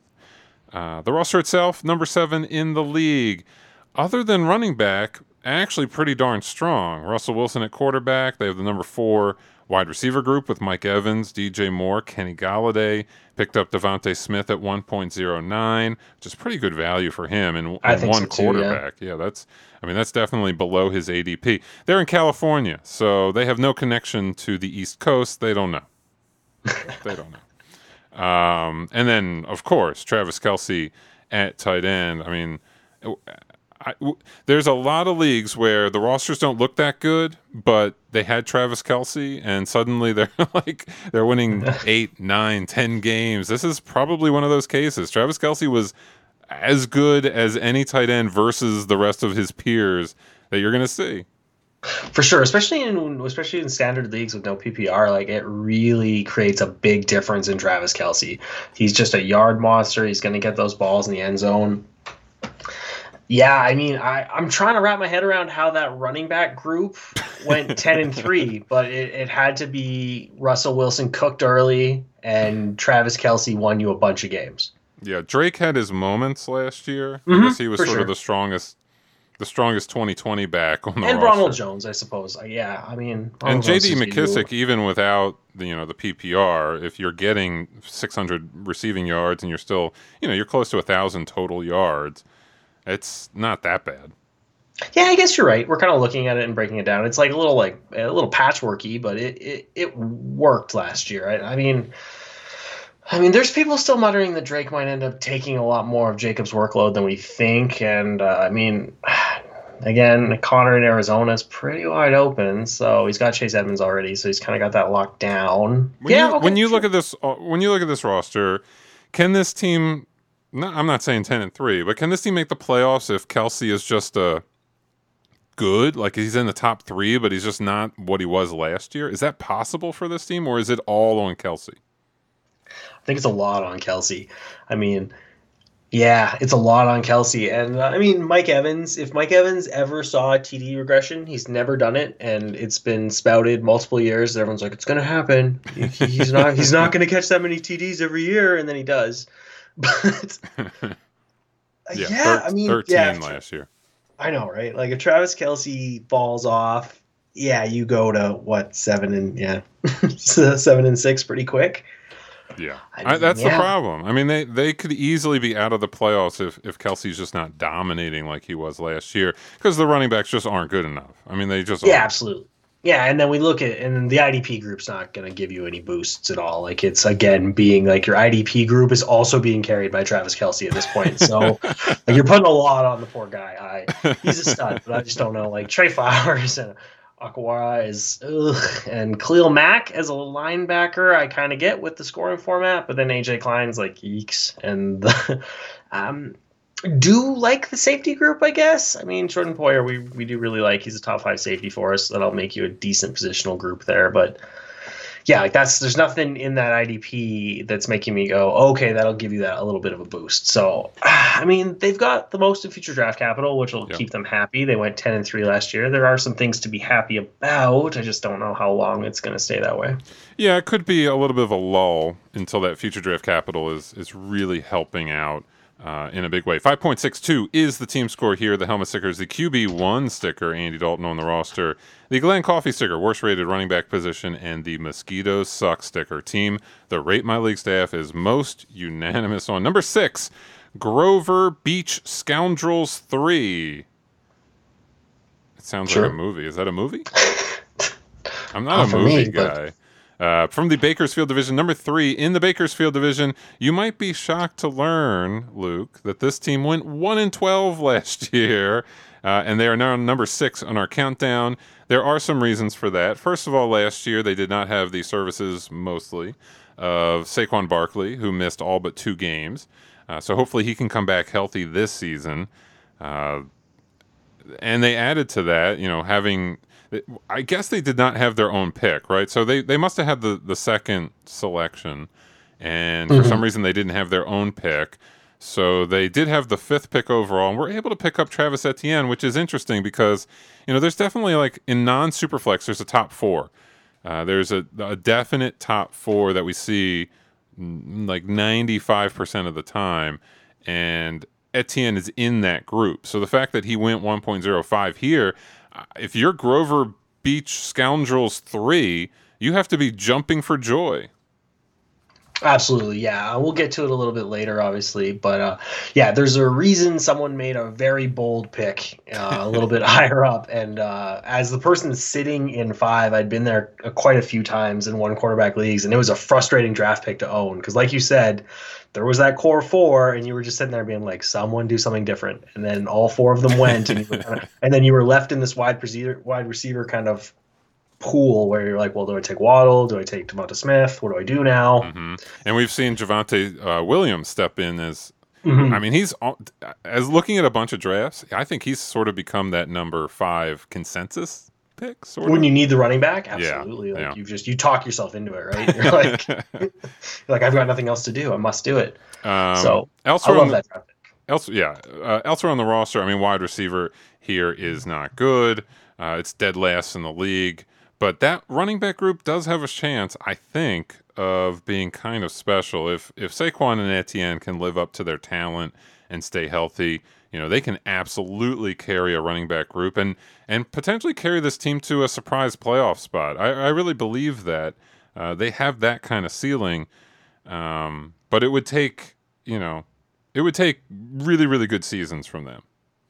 Speaker 1: Uh, the roster itself, number seven in the league. Other than running back, actually pretty darn strong. Russell Wilson at quarterback. They have the number four wide receiver group with Mike Evans, D J Moore, Kenny Galladay. Picked up Devontae Smith at one point oh nine, which is pretty good value for him in, in one
Speaker 2: so too,
Speaker 1: quarterback. Yeah. yeah, that's. I mean, that's definitely below his A D P. They're in California, so they have no connection to the East Coast. They don't know. They don't know. Um, and then, of course, Travis Kelce at tight end. I mean, I, I, there's a lot of leagues where the rosters don't look that good, but they had Travis Kelce, and suddenly they're like they're winning eight, nine, ten games. This is probably one of those cases. Travis Kelce was as good as any tight end versus the rest of his peers that you're going to see.
Speaker 2: For sure, especially in especially in standard leagues with no P P R, like it really creates a big difference in Travis Kelce. He's just a yard monster. He's going to get those balls in the end zone. Yeah, I mean, I, I'm trying to wrap my head around how that running back group went ten and three, but it, it had to be Russell Wilson cooked early and Travis Kelce won you a bunch of games.
Speaker 1: Yeah, Drake had his moments last year.
Speaker 2: Mm-hmm,
Speaker 1: I guess he was sort
Speaker 2: sure.
Speaker 1: of the strongest, the strongest twenty twenty back on the
Speaker 2: and
Speaker 1: roster.
Speaker 2: Ronald Jones, I suppose. Uh, yeah, I mean,
Speaker 1: and J D
Speaker 2: Jones
Speaker 1: McKissick, even without the you know the P P R, if you're getting six hundred receiving yards and you're still you know you're close to a thousand total yards, it's not that bad.
Speaker 2: Yeah, I guess you're right. We're kind of looking at it and breaking it down. It's like a little like a little patchworky, but it it, it worked last year. I, I mean. I mean, there's people still muttering that Drake might end up taking a lot more of Jacob's workload than we think. And, uh, I mean, again, Connor in Arizona is pretty wide open. So he's got Chase Edmonds already. So he's kind of got that locked down.
Speaker 1: When
Speaker 2: yeah,
Speaker 1: you,
Speaker 2: okay,
Speaker 1: when you
Speaker 2: sure.
Speaker 1: look at this, uh, when you look at this roster, can this team, not, I'm not saying ten and three, but can this team make the playoffs if Kelce is just a good, like he's in the top three, but he's just not what he was last year? Is that possible for this team, or is it all on Kelce?
Speaker 2: I think it's a lot on Kelce. I mean, yeah, it's a lot on Kelce. And, uh, I mean, Mike Evans, if Mike Evans ever saw a T D regression, he's never done it, and it's been spouted multiple years. Everyone's like, it's going to happen. He, he's not He's not going to catch that many T Ds every year, and then he does. But
Speaker 1: Yeah,
Speaker 2: yeah
Speaker 1: thir-
Speaker 2: I mean,
Speaker 1: thirteen
Speaker 2: yeah,
Speaker 1: last year.
Speaker 2: I know, right? Like if Travis Kelce falls off, yeah, you go to what seven and yeah, seven and six pretty quick.
Speaker 1: Yeah,
Speaker 2: I
Speaker 1: I,
Speaker 2: mean,
Speaker 1: that's
Speaker 2: yeah.
Speaker 1: the problem. I mean, they, they could easily be out of the playoffs if, if Kelsey's just not dominating like he was last year because the running backs just aren't good enough. I mean, they just
Speaker 2: Yeah,
Speaker 1: aren't.
Speaker 2: absolutely. Yeah, and then we look at and the I D P group's not going to give you any boosts at all. Like it's again being like your I D P group is also being carried by Travis Kelce at this point. So like, you're putting a lot on the poor guy. I he's a stud, but I just don't know. Like Trey Flowers and Aquara is ugh, and Khalil Mack as a linebacker, I kind of get with the scoring format, but then A J Klein's like yeeks and the, um. do like the safety group, I guess. I mean, Jordan Poyer, we, we do really like. He's a top five safety for us. That'll make you a decent positional group there. But yeah, like that's there's nothing in that I D P that's making me go, okay, that'll give you that a little bit of a boost. So, I mean, they've got the most of future draft capital, which will
Speaker 1: Yeah.
Speaker 2: keep them happy. They went ten and three last year. There are some things to be happy about. I just don't know how long it's going to stay that way.
Speaker 1: Yeah, it could be a little bit of a lull until that future draft capital is, is really helping out. Uh, in a big way. five point six two is the team score here. The helmet sticker is the Q B one sticker, Andy Dalton on the roster. The Glenn Coffey sticker, worst rated running back position, and the Mosquitoes suck sticker. Team, the Rate My League staff is most unanimous on. Number six, Grover Beach Scoundrels three. It sounds
Speaker 2: Sure.
Speaker 1: like a movie. Is that a movie? I'm not
Speaker 2: Not
Speaker 1: a
Speaker 2: for
Speaker 1: movie
Speaker 2: me,
Speaker 1: guy.
Speaker 2: but-
Speaker 1: Uh, from the Bakersfield division, number three in the Bakersfield division, you might be shocked to learn, Luke, that this team went one and twelve last year, uh, and they are now number six on our countdown. There are some reasons for that. First of all, last year they did not have the services mostly of Saquon Barkley, who missed all but two games. Uh, so hopefully he can come back healthy this season. Uh, and they added to that, you know, having. I guess they did not have their own pick, right? So they, they must have had the, the second selection, and for
Speaker 2: Mm-hmm.
Speaker 1: some reason they didn't have their own pick. So they did have the fifth pick overall, and were able to pick up Travis Etienne, which is interesting because, you know, there's definitely like in non-superflex, there's a top four. Uh, there's a, a definite top four that we see mm, like ninety-five percent of the time, and Etienne is in that group. So the fact that he went one point oh five here, if you're Grover Beach Scoundrels three, you have to be jumping for joy.
Speaker 2: Absolutely, yeah. We'll get to it a little bit later, obviously, but uh, yeah, there's a reason someone made a very bold pick uh, a little bit higher up, and uh, as the person sitting in five, I'd been there quite a few times in one quarterback leagues, and it was a frustrating draft pick to own because, like you said, there was that core four, and you were just sitting there being like, "Someone do something different," and then all four of them went, and, you were kinda, and then you were left in this wide receiver, wide receiver kind of pool where you're like, well, do I take Waddle? Do I take Devonta Smith? What do I do now?
Speaker 1: Mm-hmm. And we've seen Javonte uh, Williams step in as,
Speaker 2: Mhm.
Speaker 1: I mean, he's as looking at a bunch of drafts. I think he's sort of become that number five consensus pick. Sort
Speaker 2: When
Speaker 1: of.
Speaker 2: you need the running back, absolutely.
Speaker 1: Yeah,
Speaker 2: like
Speaker 1: yeah.
Speaker 2: you just you talk yourself into it, right? You're like, you're like I've got nothing else to do. I must do it.
Speaker 1: um,
Speaker 2: so I
Speaker 1: elsewhere
Speaker 2: love
Speaker 1: on the,
Speaker 2: that draft pick.
Speaker 1: else, yeah, uh, elsewhere on the roster, I mean, wide receiver here is not good. Uh, it's dead last in the league. But that running back group does have a chance, I think, of being kind of special. If if Saquon and Etienne can live up to their talent and stay healthy, you know, they can absolutely carry a running back group and and potentially carry this team to a surprise playoff spot. I, I really believe that uh, they have that kind of ceiling. Um, but it would take, you know, it would take really, really good seasons from them.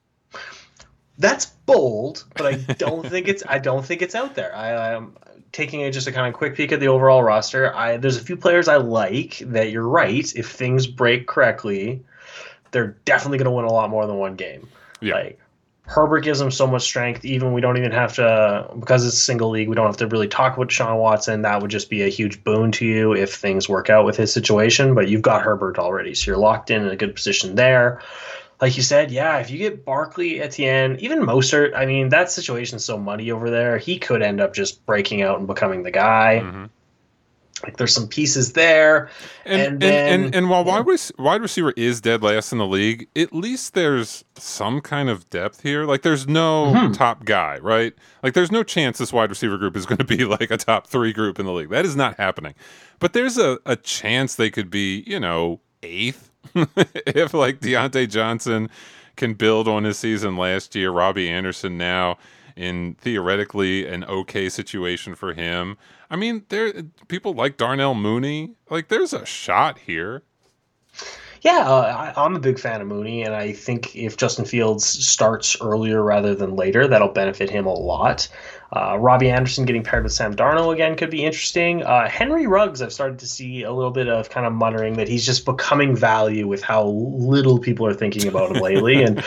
Speaker 2: That's bold, but I don't think it's I don't think it's out there. I am taking a, just a kind of quick peek at the overall roster. I there's a few players I like that you're right. If things break correctly, they're definitely going to win a lot more than one game.
Speaker 1: Yeah.
Speaker 2: Like Herbert gives them so much strength. Even we don't even have to because it's a single league. We don't have to really talk about Deshaun Watson. That would just be a huge boon to you if things work out with his situation. But you've got Herbert already, so you're locked in in a good position there. Like you said, yeah, if you get Barkley, Etienne, even Mostert, I mean, that situation's so muddy over there. He could end up just breaking out and becoming the guy.
Speaker 1: Mm-hmm.
Speaker 2: Like there's some pieces there.
Speaker 1: And
Speaker 2: And
Speaker 1: and,
Speaker 2: then-
Speaker 1: and, and while
Speaker 2: yeah.
Speaker 1: wide, rec- wide receiver is dead last in the league, at least there's some kind of depth here. Like there's no
Speaker 2: Mhm.
Speaker 1: top guy, right? Like there's no chance this wide receiver group is going to be like a top three group in the league. That is not happening. But there's a, a chance they could be, you know, eighth, if like Deontay Johnson can build on his season last year, Robbie Anderson now in theoretically an okay situation for him. I mean, there people like Darnell Mooney. Like, there's a shot here.
Speaker 2: Yeah, uh, I, I'm a big fan of Mooney, and I think if Justin Fields starts earlier rather than later, that'll benefit him a lot. Uh, Robbie Anderson getting paired with Sam Darnold again could be interesting. Uh, Henry Ruggs, I've started to see a little bit of kind of muttering that he's just becoming value with how little people are thinking about him lately. And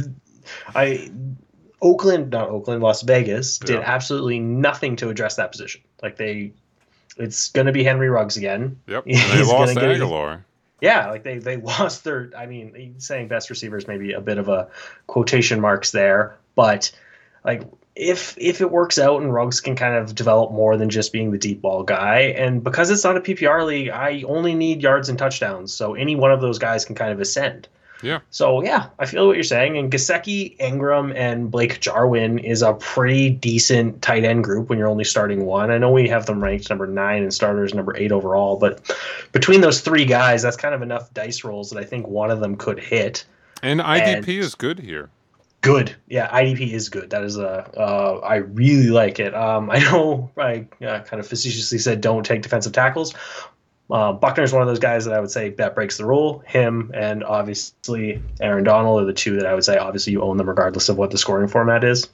Speaker 2: I, Oakland, not Oakland, Las Vegas did
Speaker 1: Yeah.
Speaker 2: absolutely nothing to address that position. Like they, it's going to be Henry Ruggs again.
Speaker 1: Yep, and
Speaker 2: He's
Speaker 1: they lost
Speaker 2: gonna get-
Speaker 1: Aguilar.
Speaker 2: Yeah, like they, they lost their, I mean, saying best receivers maybe a bit of a quotation marks there, but like if if it works out and Ruggs can kind of develop more than just being the deep ball guy, and because it's not a P P R league, I only need yards and touchdowns, so any one of those guys can kind of ascend.
Speaker 1: Yeah.
Speaker 2: So yeah, I feel what you're saying, and Gesicki, Ingram, and Blake Jarwin is a pretty decent tight end group when you're only starting one. I know we have them ranked number nine and starters number eight overall, but between those three guys, that's kind of enough dice rolls that I think one of them could hit.
Speaker 1: And I D P
Speaker 2: And-
Speaker 1: is good here.
Speaker 2: Good, yeah. I D P is good. That is a. Uh, I really like it. Um, I know I uh, kind of facetiously said don't take defensive tackles. Uh, Buckner is one of those guys that I would say that breaks the rule. Him and obviously Aaron Donald are the two that I would say obviously you own them regardless of what the scoring format is.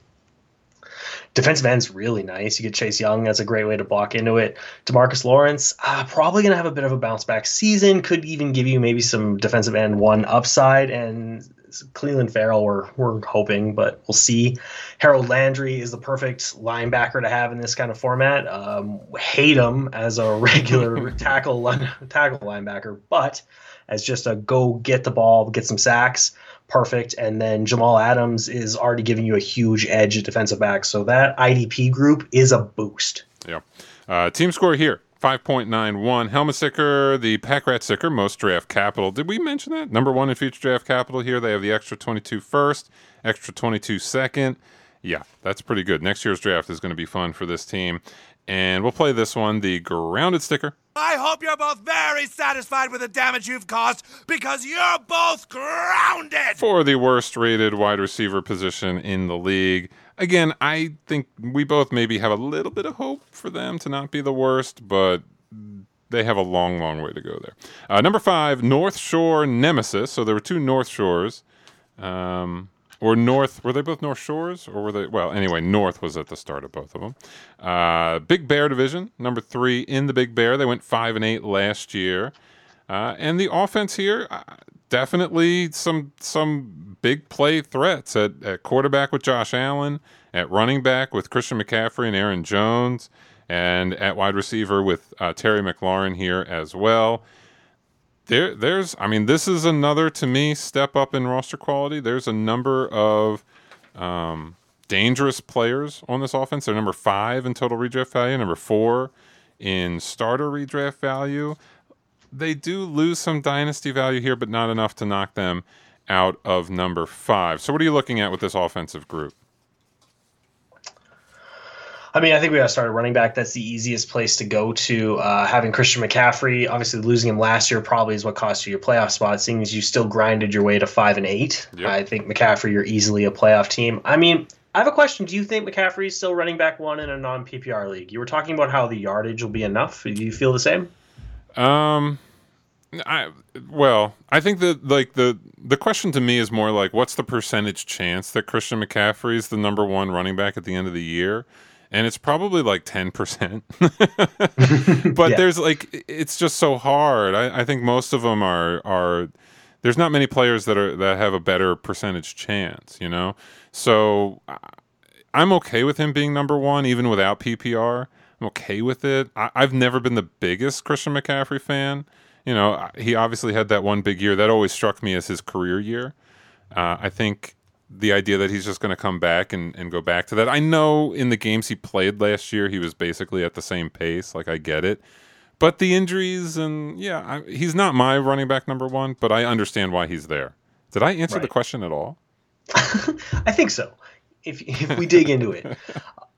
Speaker 2: Defensive end's really nice. You get Chase Young. That's a great way to block into it. DeMarcus Lawrence, uh, probably going to have a bit of a bounce back season. Could even give you maybe some defensive end one upside. And Cleveland Farrell, we're, we're hoping, but we'll see. Harold Landry is the perfect linebacker to have in this kind of format. Um, hate him as a regular tackle tackle linebacker, but as just a go get the ball, get some sacks, perfect. And then Jamal Adams is already giving you a huge edge at defensive back. So that I D P group is a boost.
Speaker 1: Yeah. Uh, team score here, five point nine one. Helmet sticker, the Pack Rat sticker, most draft capital. Did we mention that? Number one in future draft capital here. They have the extra twenty-two first, extra twenty-two second. Yeah, that's pretty good. Next year's draft is going to be fun for this team. And we'll play this one, the grounded sticker.
Speaker 4: I hope you're both very satisfied with the damage you've caused because you're both grounded.
Speaker 1: For the worst rated wide receiver position in the league. Again, I think we both maybe have a little bit of hope for them to not be the worst, but they have a long, long way to go there. Uh, number five, North Shore Nemesis. So there were two North Shores. Um, or North, were they both North Shores? Or were they, well, anyway, North was at the start of both of them. Uh, Big Bear Division, number three in the Big Bear. They went five and eight last year. Uh, and the offense here, uh, definitely some some big play threats at, at quarterback with Josh Allen, at running back with Christian McCaffrey and Aaron Jones, and at wide receiver with uh, Terry McLaurin here as well. There, there's, I mean, this is another, to me, step up in roster quality. There's a number of um, dangerous players on this offense. They're number five in total redraft value, number four in starter redraft value. They do lose some dynasty value here, but not enough to knock them out of number five. So what are you looking at with this offensive group?
Speaker 2: I mean, I think we got to start at running back. That's the easiest place to go to. Uh, having Christian McCaffrey, obviously losing him last year probably is what cost you your playoff spot, seeing as you still grinded your way to five and eight.
Speaker 1: Yep.
Speaker 2: I think McCaffrey, you're easily a playoff team. I mean, I have a question. Do you think McCaffrey is still running back one in a non-P P R league? You were talking about how the yardage will be enough. Do you feel the same?
Speaker 1: Um, I well, I think that like the the question to me is more like, what's the percentage chance that Christian McCaffrey is the number one running back at the end of the year? And it's probably like ten percent. But
Speaker 2: Yeah.
Speaker 1: there's like, it's just so hard. I, I think most of them are, are, there's not many players that are, that have a better percentage chance, you know? So I- I'm okay with him being number one, even without P P R. I'm okay with it. I, I've never been the biggest Christian McCaffrey fan. You know, he obviously had that one big year. That always struck me as his career year. Uh, I think the idea that he's just going to come back and, and go back to that. I know in the games he played last year, he was basically at the same pace. Like, I get it. But the injuries and, yeah, I, he's not my running back number one, but I understand why he's there. Did I answer
Speaker 2: Right.
Speaker 1: the question at all?
Speaker 2: I think so. If if we dig into it,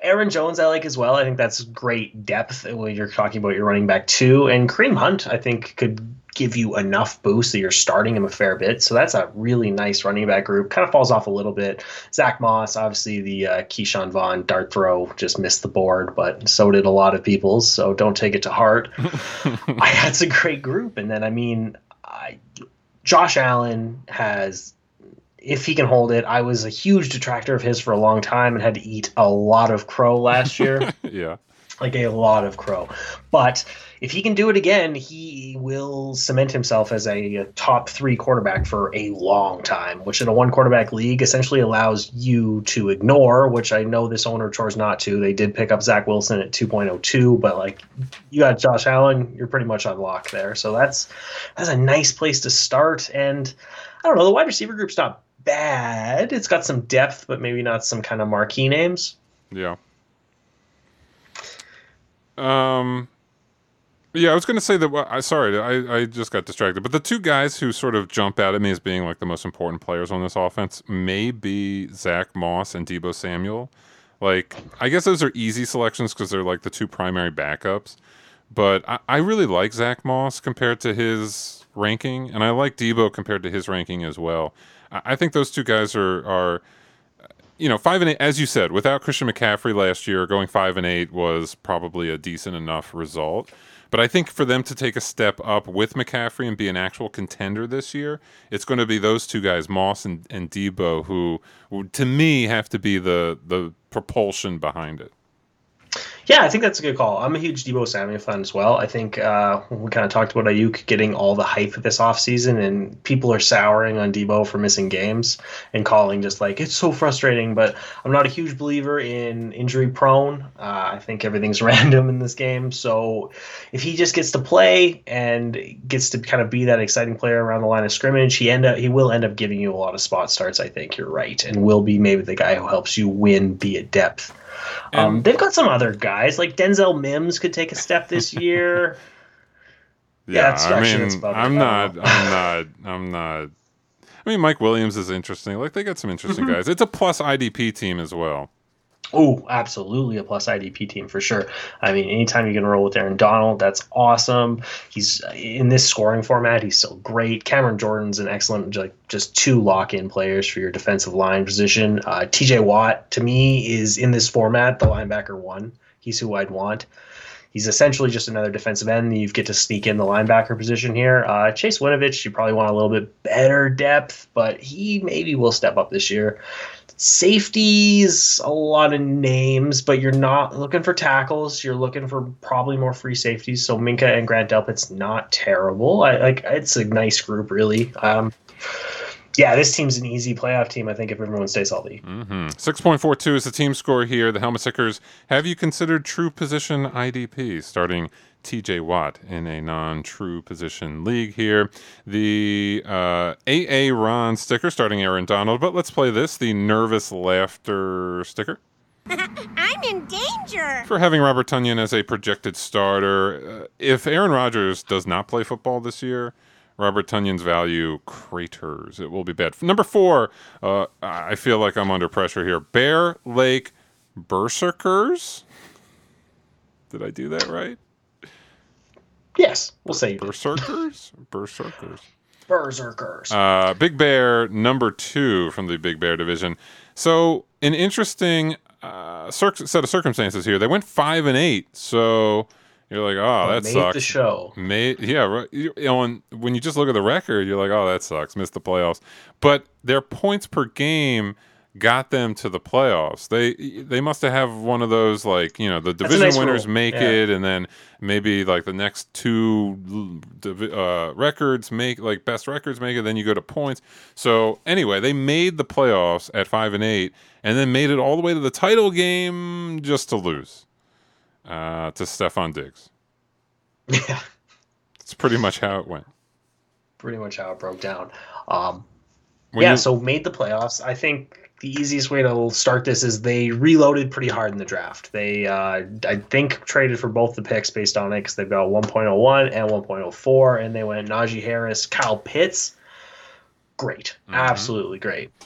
Speaker 2: Aaron Jones I like as well. I think that's great depth when you're talking about your running back two. And Kareem Hunt, I think, could give you enough boost that you're starting him a fair bit. So that's a really nice running back group. Kind of falls off a little bit. Zach Moss, obviously the uh, Keyshawn Vaughn dart throw just missed the board, but so did a lot of people's. So don't take it to heart. I, that's a great group. And then, I mean, I, Josh Allen has... if he can hold it. I was a huge detractor of his for a long time and had to eat a lot of crow last year.
Speaker 1: Yeah.
Speaker 2: Like a lot of crow. But if he can do it again, he will cement himself as a, a top three quarterback for a long time, which in a one quarterback league essentially allows you to ignore, which I know this owner chose not to. They did pick up Zach Wilson at two point oh two, but like you got Josh Allen, you're pretty much on lock there. So that's that's a nice place to start. And I don't know, the wide receiver group's not bad. It's got some depth, but maybe not some kind of marquee names.
Speaker 1: Yeah. Um. Yeah, I was going to say that. Well, I sorry, I, I just got distracted. But the two guys who sort of jump out at me as being like the most important players on this offense may be Zach Moss and Deebo Samuel. Like, I guess those are easy selections because they're like the two primary backups. But I, I really like Zach Moss compared to his ranking, and I like Deebo compared to his ranking as well. I, I think those two guys are are. You know, five and eight, as you said, without Christian McCaffrey last year, going five and eight was probably a decent enough result. But I think for them to take a step up with McCaffrey and be an actual contender this year, it's going to be those two guys, Moss and, and Deebo, who, who to me have to be the the propulsion behind it.
Speaker 2: Yeah, I think that's a good call. I'm a huge Deebo Samuel fan as well. I think uh, we kind of talked about Ayuk getting all the hype this offseason, and people are souring on Deebo for missing games and calling just like, it's so frustrating. But I'm not a huge believer in injury prone. Uh, I think everything's random in this game. So if he just gets to play and gets to kind of be that exciting player around the line of scrimmage, he end up he will end up giving you a lot of spot starts, I think. You're right. And will be maybe the guy who helps you win via depth. Um, they've got some other guys like Denzel Mims could take a step this year.
Speaker 1: Yeah,
Speaker 2: yeah that's,
Speaker 1: I
Speaker 2: actually,
Speaker 1: mean,
Speaker 2: that's about
Speaker 1: I'm
Speaker 2: it.
Speaker 1: not, I'm not, I'm not. I mean, Mike Williams is interesting. Like they got some interesting
Speaker 2: Mm-hmm.
Speaker 1: guys. It's a plus I D P team as well.
Speaker 2: Oh, absolutely a plus I D P team for sure. I mean, anytime you can roll with Aaron Donald, that's awesome. He's in this scoring format. He's so great. Cameron Jordan's an excellent, like just two lock-in players for your defensive line position. Uh, T J Watt, to me, is in this format the linebacker one. He's who I'd want. He's essentially just another defensive end. You get to sneak in the linebacker position here. Uh, Chase Winovich, you probably want a little bit better depth, but he maybe will step up this year. Safeties, a lot of names, but you're not looking for tackles. You're looking for probably more free safeties. So Minka and Grant Delpit's not terrible. I like it's a nice group, really. Um, yeah, this team's an easy playoff team, I think, if everyone stays healthy.
Speaker 1: Mm-hmm. six point four two is the team score here. The Helmet Sickers, have you considered true position I D P, starting T J Watt in a non-true position league here? The uh, A A Ron sticker, starting Aaron Donald. But let's play this, the nervous laughter sticker.
Speaker 5: I'm in danger.
Speaker 1: For having Robert Tonyan as a projected starter. Uh, if Aaron Rodgers does not play football this year, Robert Tonyan's value craters. It will be bad. Number four, uh, I feel like I'm under pressure here. Bear Lake Berserkers. Did I do that right?
Speaker 2: Yes, we'll say
Speaker 1: Berserkers? Berserkers.
Speaker 2: Berserkers.
Speaker 1: Uh, Big Bear, number two from the Big Bear division. So, an interesting uh, cir- set of circumstances here. They went five and eight, so you're like, oh, that
Speaker 2: made
Speaker 1: sucks.
Speaker 2: the show.
Speaker 1: Made, yeah, right. You, you know, when, when you just look at the record, you're like, oh, that sucks. Missed the playoffs. But their points per game got them to the playoffs. They they must have one of those, like, you know, the division
Speaker 2: nice
Speaker 1: winners
Speaker 2: rule.
Speaker 1: make
Speaker 2: Yeah.
Speaker 1: it, and then maybe like the next two uh, records make, like best records make it, then you go to points. So anyway, they made the playoffs at five and eight, and then made it all the way to the title game just to lose uh, to Stephon Diggs.
Speaker 2: Yeah,
Speaker 1: It's pretty much how it went.
Speaker 2: pretty much how it broke down. Um,
Speaker 1: When
Speaker 2: yeah,
Speaker 1: you-
Speaker 2: so made the playoffs. I think the easiest way to start this is they reloaded pretty hard in the draft. They, uh, I think, traded for both the picks based on it because they've got one point oh one and one point oh four, and they went Najee Harris, Kyle Pitts. Great.
Speaker 1: Mm-hmm.
Speaker 2: Absolutely great.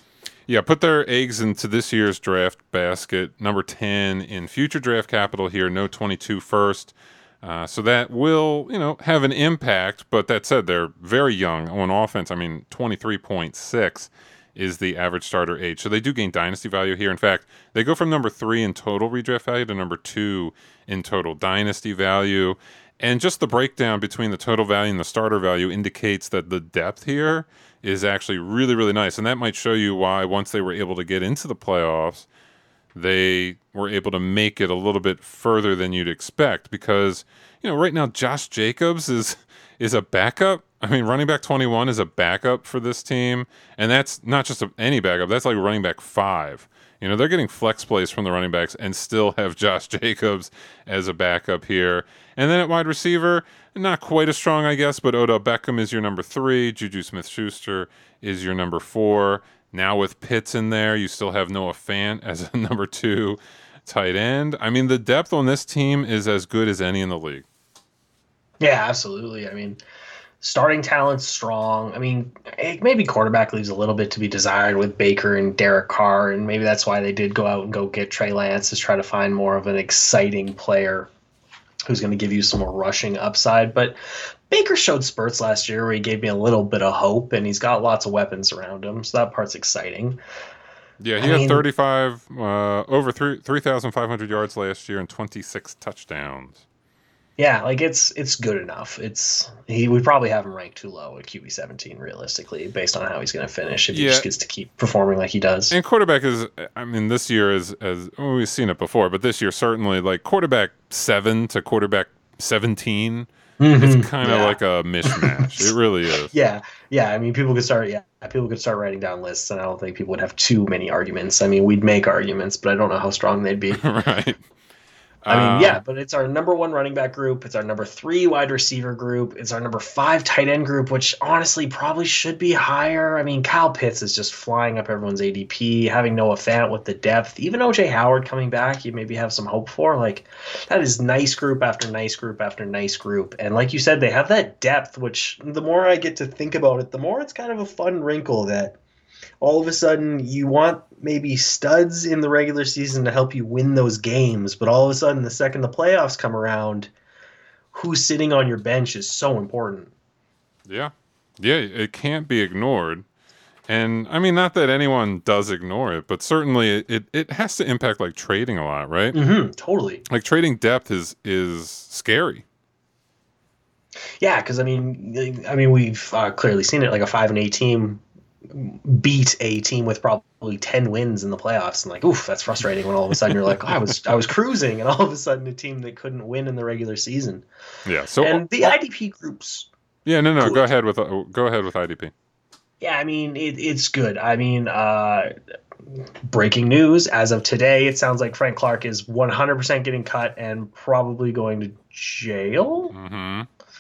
Speaker 1: Yeah, put their eggs into this year's draft basket. Number ten in future draft capital here, no twenty-two first. Uh, so that will, you know, have an impact. But that said, they're very young on offense. I mean, twenty-three point six is the average starter age. So they do gain dynasty value here. In fact, they go from number three in total redraft value to number two in total dynasty value. And just the breakdown between the total value and the starter value indicates that the depth here is actually really, really nice. And that might show you why once they were able to get into the playoffs, they were able to make it a little bit further than you'd expect. Because, you know, right now Josh Jacobs is is a backup. I mean, running back twenty-one is a backup for this team. And that's not just a, any backup. That's like running back five. You know, they're getting flex plays from the running backs and still have Josh Jacobs as a backup here. And then at wide receiver, not quite as strong, I guess, but Odell Beckham is your number three. Juju Smith-Schuster is your number four. Now with Pitts in there, you still have Noah Fant as a number two tight end. I mean, the depth on this team is as good as any in the league.
Speaker 2: Yeah, absolutely. I mean, starting talent's strong. I mean, maybe quarterback leaves a little bit to be desired with Baker and Derek Carr, and maybe that's why they did go out and go get Trey Lance, to try to find more of an exciting player who's going to give you some more rushing upside. But Baker showed spurts last year where he gave me a little bit of hope, and he's got lots of weapons around him, so that part's exciting.
Speaker 1: Yeah, he
Speaker 2: I
Speaker 1: had
Speaker 2: mean,
Speaker 1: thirty-five, uh, over three thousand five hundred yards last year and twenty-six touchdowns.
Speaker 2: Yeah, like it's it's good enough. It's he we probably have him ranked too low at Q B seventeen realistically, based on how he's going to finish if he
Speaker 1: Yeah.
Speaker 2: just gets to keep performing like he does.
Speaker 1: And quarterback is, I mean, this year is, as well, we've seen it before, but this year certainly, like quarterback seven to quarterback seventeen, it's kind of
Speaker 2: Yeah.
Speaker 1: like a mishmash. It really is.
Speaker 2: Yeah, yeah. I mean, people could start. Yeah, people could start writing down lists, and I don't think people would have too many arguments. I mean, we'd make arguments, but I don't know how strong they'd be.
Speaker 1: Right.
Speaker 2: I mean,
Speaker 1: Um,
Speaker 2: yeah, but it's our number one running back group. It's our number three wide receiver group. It's our number five tight end group, which honestly probably should be higher. I mean, Kyle Pitts is just flying up everyone's A D P. Having Noah Fant with the depth, even O J Howard coming back, you maybe have some hope for. Like, that is nice group after nice group after nice group. And like you said, they have that depth, which the more I get to think about it, the more it's kind of a fun wrinkle that all of a sudden you want maybe studs in the regular season to help you win those games, but all of a sudden the second the playoffs come around, who's sitting on your bench is so important.
Speaker 1: Yeah. Yeah, it can't be ignored. And I mean, not that anyone does ignore it, but certainly it, it has to impact like trading a lot, right?
Speaker 2: Mm-hmm, totally.
Speaker 1: Like trading depth is is scary.
Speaker 2: Yeah, because I mean, I mean, we've uh, clearly seen it. Like a five and eight team beat a team with probably ten wins in the playoffs, and like, oof, that's frustrating. When all of a sudden you're like, oh, I was I was cruising, and all of a sudden a team that couldn't win in the regular season.
Speaker 1: Yeah. So
Speaker 2: And the I D P groups.
Speaker 1: yeah, no, no,
Speaker 2: Good.
Speaker 1: go ahead with uh, go ahead with I D P.
Speaker 2: Yeah, I mean, it, it's good. I mean, uh, breaking news as of today, it sounds like Frank Clark is one hundred percent getting cut and probably going to jail.
Speaker 1: Mm-hmm.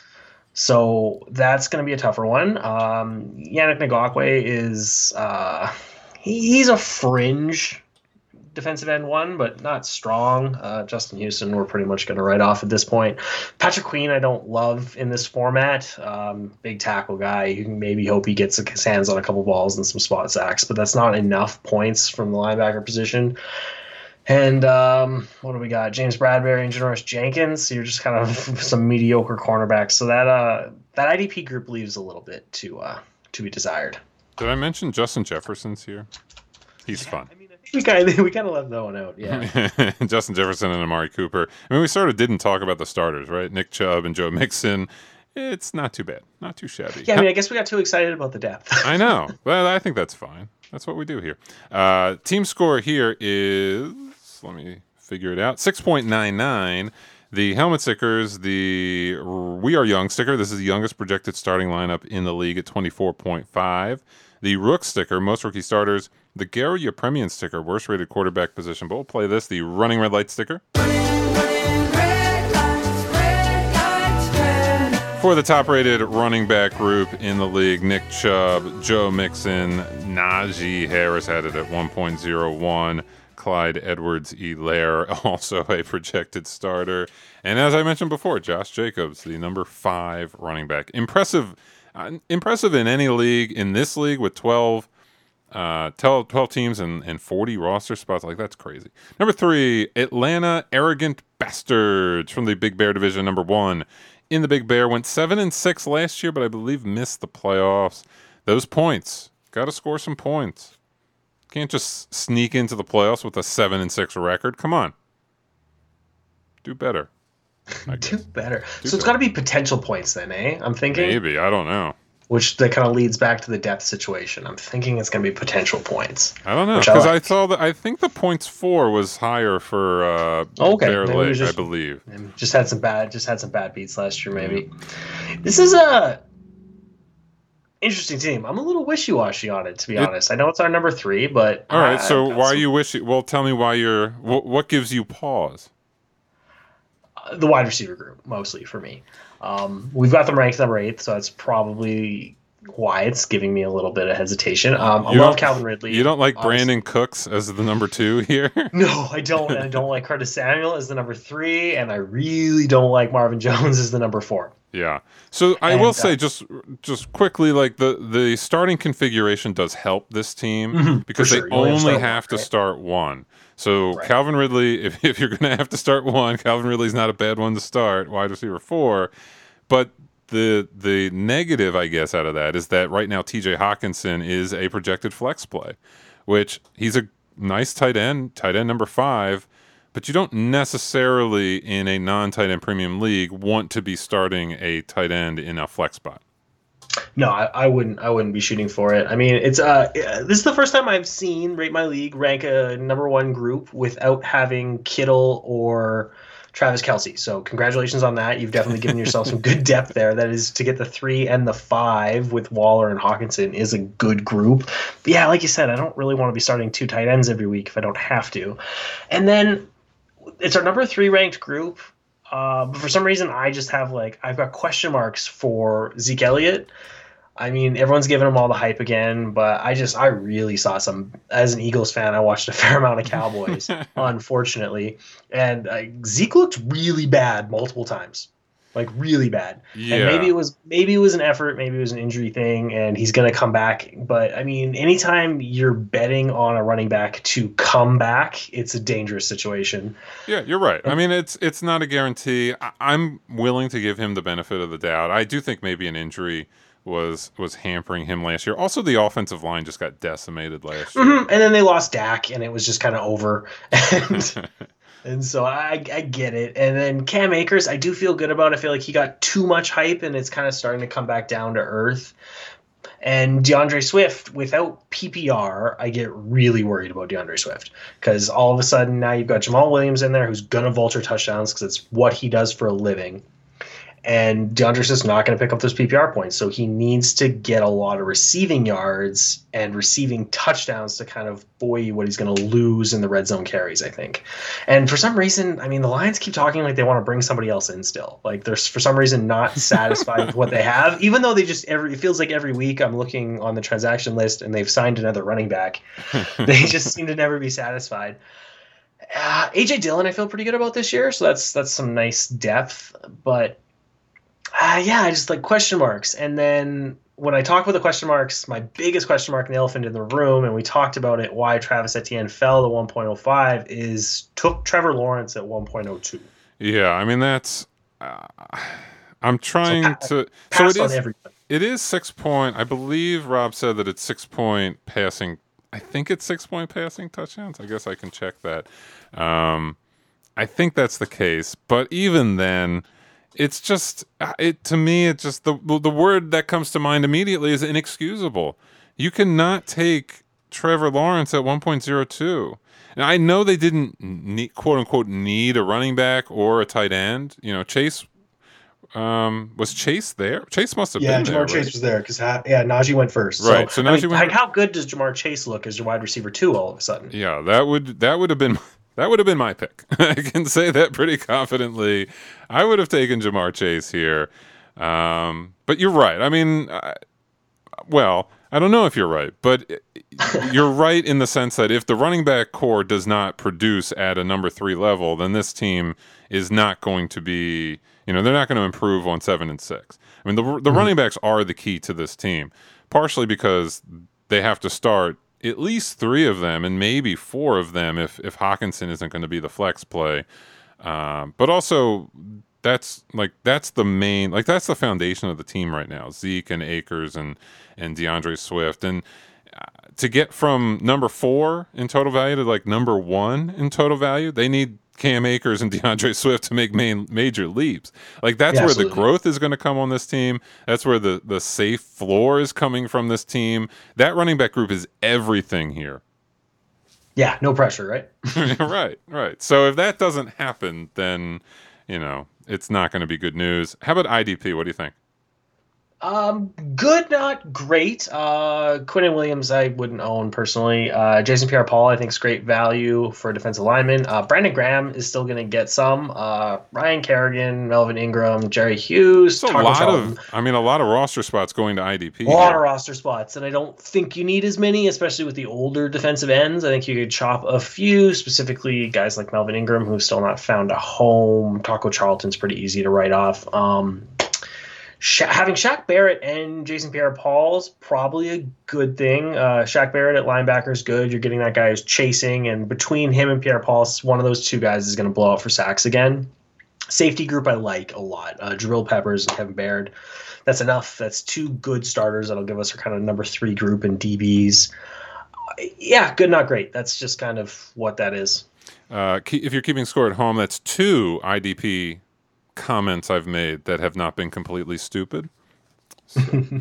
Speaker 2: So that's going to be a tougher one. Um, Yannick Ngakoue is uh, he, he's a fringe defensive end one, but not strong. Uh, Justin Houston, we're pretty much going to write off at this point. Patrick Queen, I don't love in this format. Um, big tackle guy. You can maybe hope he gets his hands on a couple balls and some spot sacks, but that's not enough points from the linebacker position. And um, what do we got? James Bradbury and Janoris Jenkins. So you're just kind of some mediocre cornerbacks. So that uh, that I D P group leaves a little bit to uh, to be desired.
Speaker 1: Did I mention Justin Jefferson's here? He's fun.
Speaker 2: I mean, I think we kind of we kind of left that one out. Yeah.
Speaker 1: Justin Jefferson and Amari Cooper. I mean, we sort of didn't talk about the starters, right? Nick Chubb and Joe Mixon. It's not too bad. Not too shabby.
Speaker 2: Yeah, I mean, I guess we got too excited about the depth.
Speaker 1: I know. Well, I think that's fine. That's what we do here. Uh, team score here is, let me figure it out, six point nine nine. The helmet stickers, the We Are Young sticker, this is the youngest projected starting lineup in the league at twenty-four point five. The Rook sticker, most rookie starters. The Garo Yepremian sticker, worst rated quarterback position. But we'll play this. The Running Red Light sticker. For the top-rated running back group in the league, Nick Chubb, Joe Mixon, Najee Harris had it at one point oh one. Clyde Edwards-Helaire, also a projected starter. And as I mentioned before, Josh Jacobs, the number five running back. Impressive, uh, impressive in any league. In this league with twelve Uh, twelve, twelve teams and, and forty roster spots. Like, that's crazy. Number three, Atlanta Arrogant Bastards from the Big Bear division. Number one in the Big Bear. Went seven and six last year, but I believe missed the playoffs. Those points. Got to score some points. Can't just sneak into the playoffs with a seven and six record. Come on. Do better.
Speaker 2: Do better.
Speaker 1: Do
Speaker 2: so it's got to be potential points then, eh? I'm thinking.
Speaker 1: Maybe. I don't know.
Speaker 2: Which that kind of leads back to the depth situation. I'm thinking it's going to be potential points.
Speaker 1: I don't know,
Speaker 2: which I
Speaker 1: because I,
Speaker 2: like.
Speaker 1: saw that. I think the points for was higher for uh,
Speaker 2: Okay,
Speaker 1: Bear
Speaker 2: maybe it was
Speaker 1: Lake,
Speaker 2: just-
Speaker 1: I believe.
Speaker 2: And just had some bad, just had some bad beats last year, maybe. This is a interesting team. I'm a little wishy-washy on it, to be
Speaker 1: It-
Speaker 2: honest. I know it's our number three, but
Speaker 1: All right,
Speaker 2: I-
Speaker 1: so
Speaker 2: I've got
Speaker 1: why are
Speaker 2: some-
Speaker 1: you wishing? Well, tell me why you're. What, what gives you pause?
Speaker 2: the wide receiver group mostly for me? Um, we've got them ranked number eight, so that's probably why it's giving me a little bit of hesitation. Um, I
Speaker 1: You
Speaker 2: love
Speaker 1: don't-
Speaker 2: Calvin Ridley.
Speaker 1: You don't like
Speaker 2: obviously.
Speaker 1: Brandon Cooks as the number two here?
Speaker 2: No, I don't. And I don't like Curtis Samuel as the number three, and I really don't like Marvin Jones as the number four.
Speaker 1: Yeah. So I
Speaker 2: And,
Speaker 1: will
Speaker 2: uh,
Speaker 1: say just just quickly, like the the starting configuration does help this team
Speaker 2: Mhm,
Speaker 1: because
Speaker 2: for
Speaker 1: they
Speaker 2: sure. You only have to
Speaker 1: only
Speaker 2: start one,
Speaker 1: have to
Speaker 2: right? start
Speaker 1: start one. So
Speaker 2: Right.
Speaker 1: Calvin Ridley, if if you're going to have to start one, Calvin Ridley's not a bad one to start, wide receiver four. But the the negative, I guess, out of that is that right now T J Hawkinson is a projected flex play, which he's a nice tight end, tight end number five. But you don't necessarily, in a non-tight end premium league, want to be starting a tight end in a flex spot.
Speaker 2: No, I, I wouldn't. I wouldn't be shooting for it. I mean, it's uh, this is the first time I've seen Rate My League rank a number one group without having Kittle or Travis Kelce. So congratulations on that. You've definitely given yourself some good depth there. That is to get the three and the five with Waller and Hawkinson is a good group. But yeah, like you said, I don't really want to be starting two tight ends every week if I don't have to. And then it's our number three ranked group. Uh, but for some reason, I just have like I've got question marks for Zeke Elliott. I mean, everyone's giving him all the hype again, but I just I really saw some. As an Eagles fan, I watched a fair amount of Cowboys, unfortunately, and uh, Zeke looked really bad multiple times, like really bad.
Speaker 1: Yeah.
Speaker 2: And maybe it was maybe it was an effort, maybe it was an injury thing, and he's gonna come back. But I mean, anytime you're betting on a running back to come back, it's a dangerous situation.
Speaker 1: Yeah, you're right. I mean, it's it's not a guarantee. I, I'm willing to give him the benefit of the doubt. I do think maybe an injury was was hampering him last year. Also, the offensive line just got decimated last year.
Speaker 2: Mhm. And then they lost Dak, and it was just kind of over. And, and so I, I get it. And then Cam Akers, I do feel good about. I feel like he got too much hype, and it's kind of starting to come back down to earth. And DeAndre Swift, without P P R, I get really worried about DeAndre Swift because all of a sudden now you've got Jamal Williams in there who's going to vulture touchdowns because it's what he does for a living. And DeAndre's just not going to pick up those P P R points. So he needs to get a lot of receiving yards and receiving touchdowns to kind of buoy what he's going to lose in the red zone carries, I think. And for some reason, I mean, the Lions keep talking like they want to bring somebody else in still. Like they're, for some reason, not satisfied with what they have, even though they just, every it feels like every week I'm looking on the transaction list and they've signed another running back. They just seem to never be satisfied. Uh, A J Dillon, I feel pretty good about this year. So that's that's some nice depth. But Uh, yeah, I just like question marks. And then when I talk about the question marks, my biggest question mark and the elephant in the room, and we talked about it, why Travis Etienne fell to one point oh five, is took Trevor Lawrence at one point oh two.
Speaker 1: Yeah, I mean that's. Uh, I'm trying
Speaker 2: So pa-
Speaker 1: to. So
Speaker 2: Passed
Speaker 1: it
Speaker 2: on
Speaker 1: is.
Speaker 2: everybody.
Speaker 1: It is six point. I believe Rob said that it's six point passing. I think it's six point passing touchdowns. I guess I can check that. Um, I think that's the case. But even then, it's just it to me. It just the the word that comes to mind immediately is inexcusable. You cannot take Trevor Lawrence at one point oh two. And I know they didn't need, quote unquote need a running back or a tight end. You know, Chase. Um, was Chase there? Chase must have
Speaker 2: Yeah,
Speaker 1: been
Speaker 2: Jamar
Speaker 1: there.
Speaker 2: Chase
Speaker 1: right?
Speaker 2: was there because yeah, Najee went first.
Speaker 1: Right, so
Speaker 2: I mean,
Speaker 1: Najee went-
Speaker 2: like, how good does Jamar Chase look as your wide receiver two all of a sudden?
Speaker 1: Yeah, that would that would have been that would have been my pick. I can say that pretty confidently. I would have taken Jamar Chase here. Um, but you're right. I mean, uh, well, I don't know if you're right, but you're right in the sense that if the running back core does not produce at a number three level, then this team is not going to be, you know, they're not going to improve on seven and six. I mean, the the mm-hmm. running backs are the key to this team, partially because they have to start at least three of them and maybe four of them if if Hawkinson isn't going to be the flex play. Um, but also, that's like that's the main like that's the foundation of the team right now. Zeke and Akers and and DeAndre Swift, and uh, to get from number four in total value to like number one in total value, they need Cam Akers and DeAndre Swift to make main, major leaps. Like that's
Speaker 2: Yeah,
Speaker 1: where
Speaker 2: absolutely.
Speaker 1: the growth is going to come on this team. That's where the the safe floor is coming from this team. That running back group is everything here.
Speaker 2: Yeah, no pressure, right?
Speaker 1: right, right. So if that doesn't happen, then you know it's not going to be good news. How about I D P? What do you think?
Speaker 2: Um, good, not great. Uh, Quinnen Williams, I wouldn't own personally. Uh, Jason Pierre-Paul, I think is great value for a defensive lineman. Uh, Brandon Graham is still going to get some. Uh, Ryan Kerrigan, Melvin Ingram, Jerry Hughes,
Speaker 1: It's a
Speaker 2: Taco
Speaker 1: lot
Speaker 2: Charlton.
Speaker 1: of, I mean, a lot of roster spots going to I D P.
Speaker 2: A lot
Speaker 1: here.
Speaker 2: of roster spots, and I don't think you need as many, especially with the older defensive ends. I think you could chop a few, specifically guys like Melvin Ingram, who's still not found a home. Taco Charlton's pretty easy to write off. Um, Sha- having Shaq Barrett and Jason Pierre-Paul is probably a good thing. Uh, Shaq Barrett at linebacker is good. You're getting that guy who's chasing, and between him and Pierre-Paul, one of those two guys is going to blow out for sacks again. Safety group I like a lot. Uh, Jabril Peppers and Kevin Baird. That's enough. That's two good starters that'll give us our kind of number three group in D Bs. Uh, yeah, good, not great. That's just kind of what that is.
Speaker 1: Uh, ke- if you're keeping score at home, that's two I D P comments I've made that have not been completely stupid. So,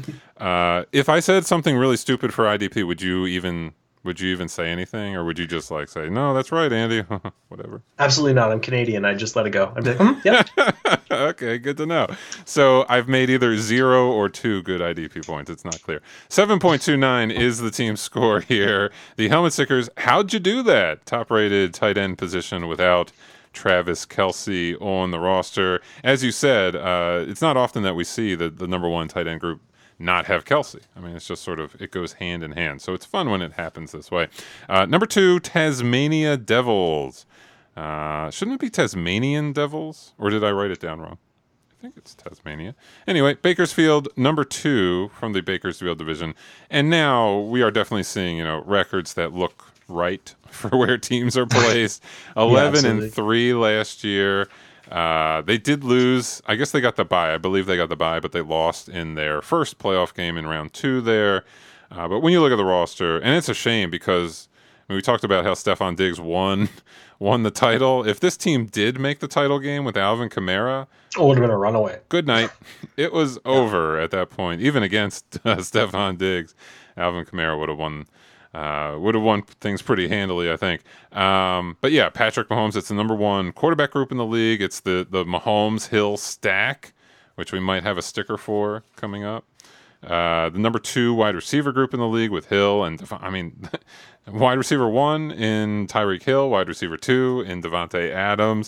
Speaker 1: uh, if I said something really stupid for I D P, would you even would you even say anything, or would you just like say, "No, that's right, Andy"? Whatever.
Speaker 2: Absolutely not. I'm Canadian. I just let it go. I'd be like, hmm, yep.
Speaker 1: Okay, good to know. So I've made either zero or two good I D P points. It's not clear. seven point two nine is the team score here. The Helmet Stickers, how'd you do that? Top-rated tight end position without Travis Kelce on the roster. As you said, uh, it's not often that we see the, the number one tight end group not have Kelce. I mean, it's just sort of, it goes hand in hand. So it's fun when it happens this way. Uh, number two, Tasmania Devils. Uh, shouldn't it be Tasmanian Devils? Or did I write it down wrong? I think it's Tasmania. Anyway, Bakersfield, number two from the Bakersfield division. And now we are definitely seeing, you know, records that look right for where teams are placed. eleven
Speaker 2: absolutely.
Speaker 1: and three last year. Uh, they did lose. I guess they got the bye. I believe they got the bye, but they lost in their first playoff game in round two there. Uh, but when you look at the roster, and it's a shame because I mean, we talked about how Stephon Diggs won won the title. If this team did make the title game with Alvin Kamara,
Speaker 2: It would have been a runaway.
Speaker 1: good night. It was over at that point. Even against uh, Stephon Diggs, Alvin Kamara would have won. Uh, would have won things pretty handily, I think. Um, but yeah, Patrick Mahomes. It's the number one quarterback group in the league. It's the the Mahomes Hill stack, which we might have a sticker for coming up. Uh, the number two wide receiver group in the league with Hill and I mean, wide receiver one in Tyreek Hill, wide receiver two in Devontae Adams.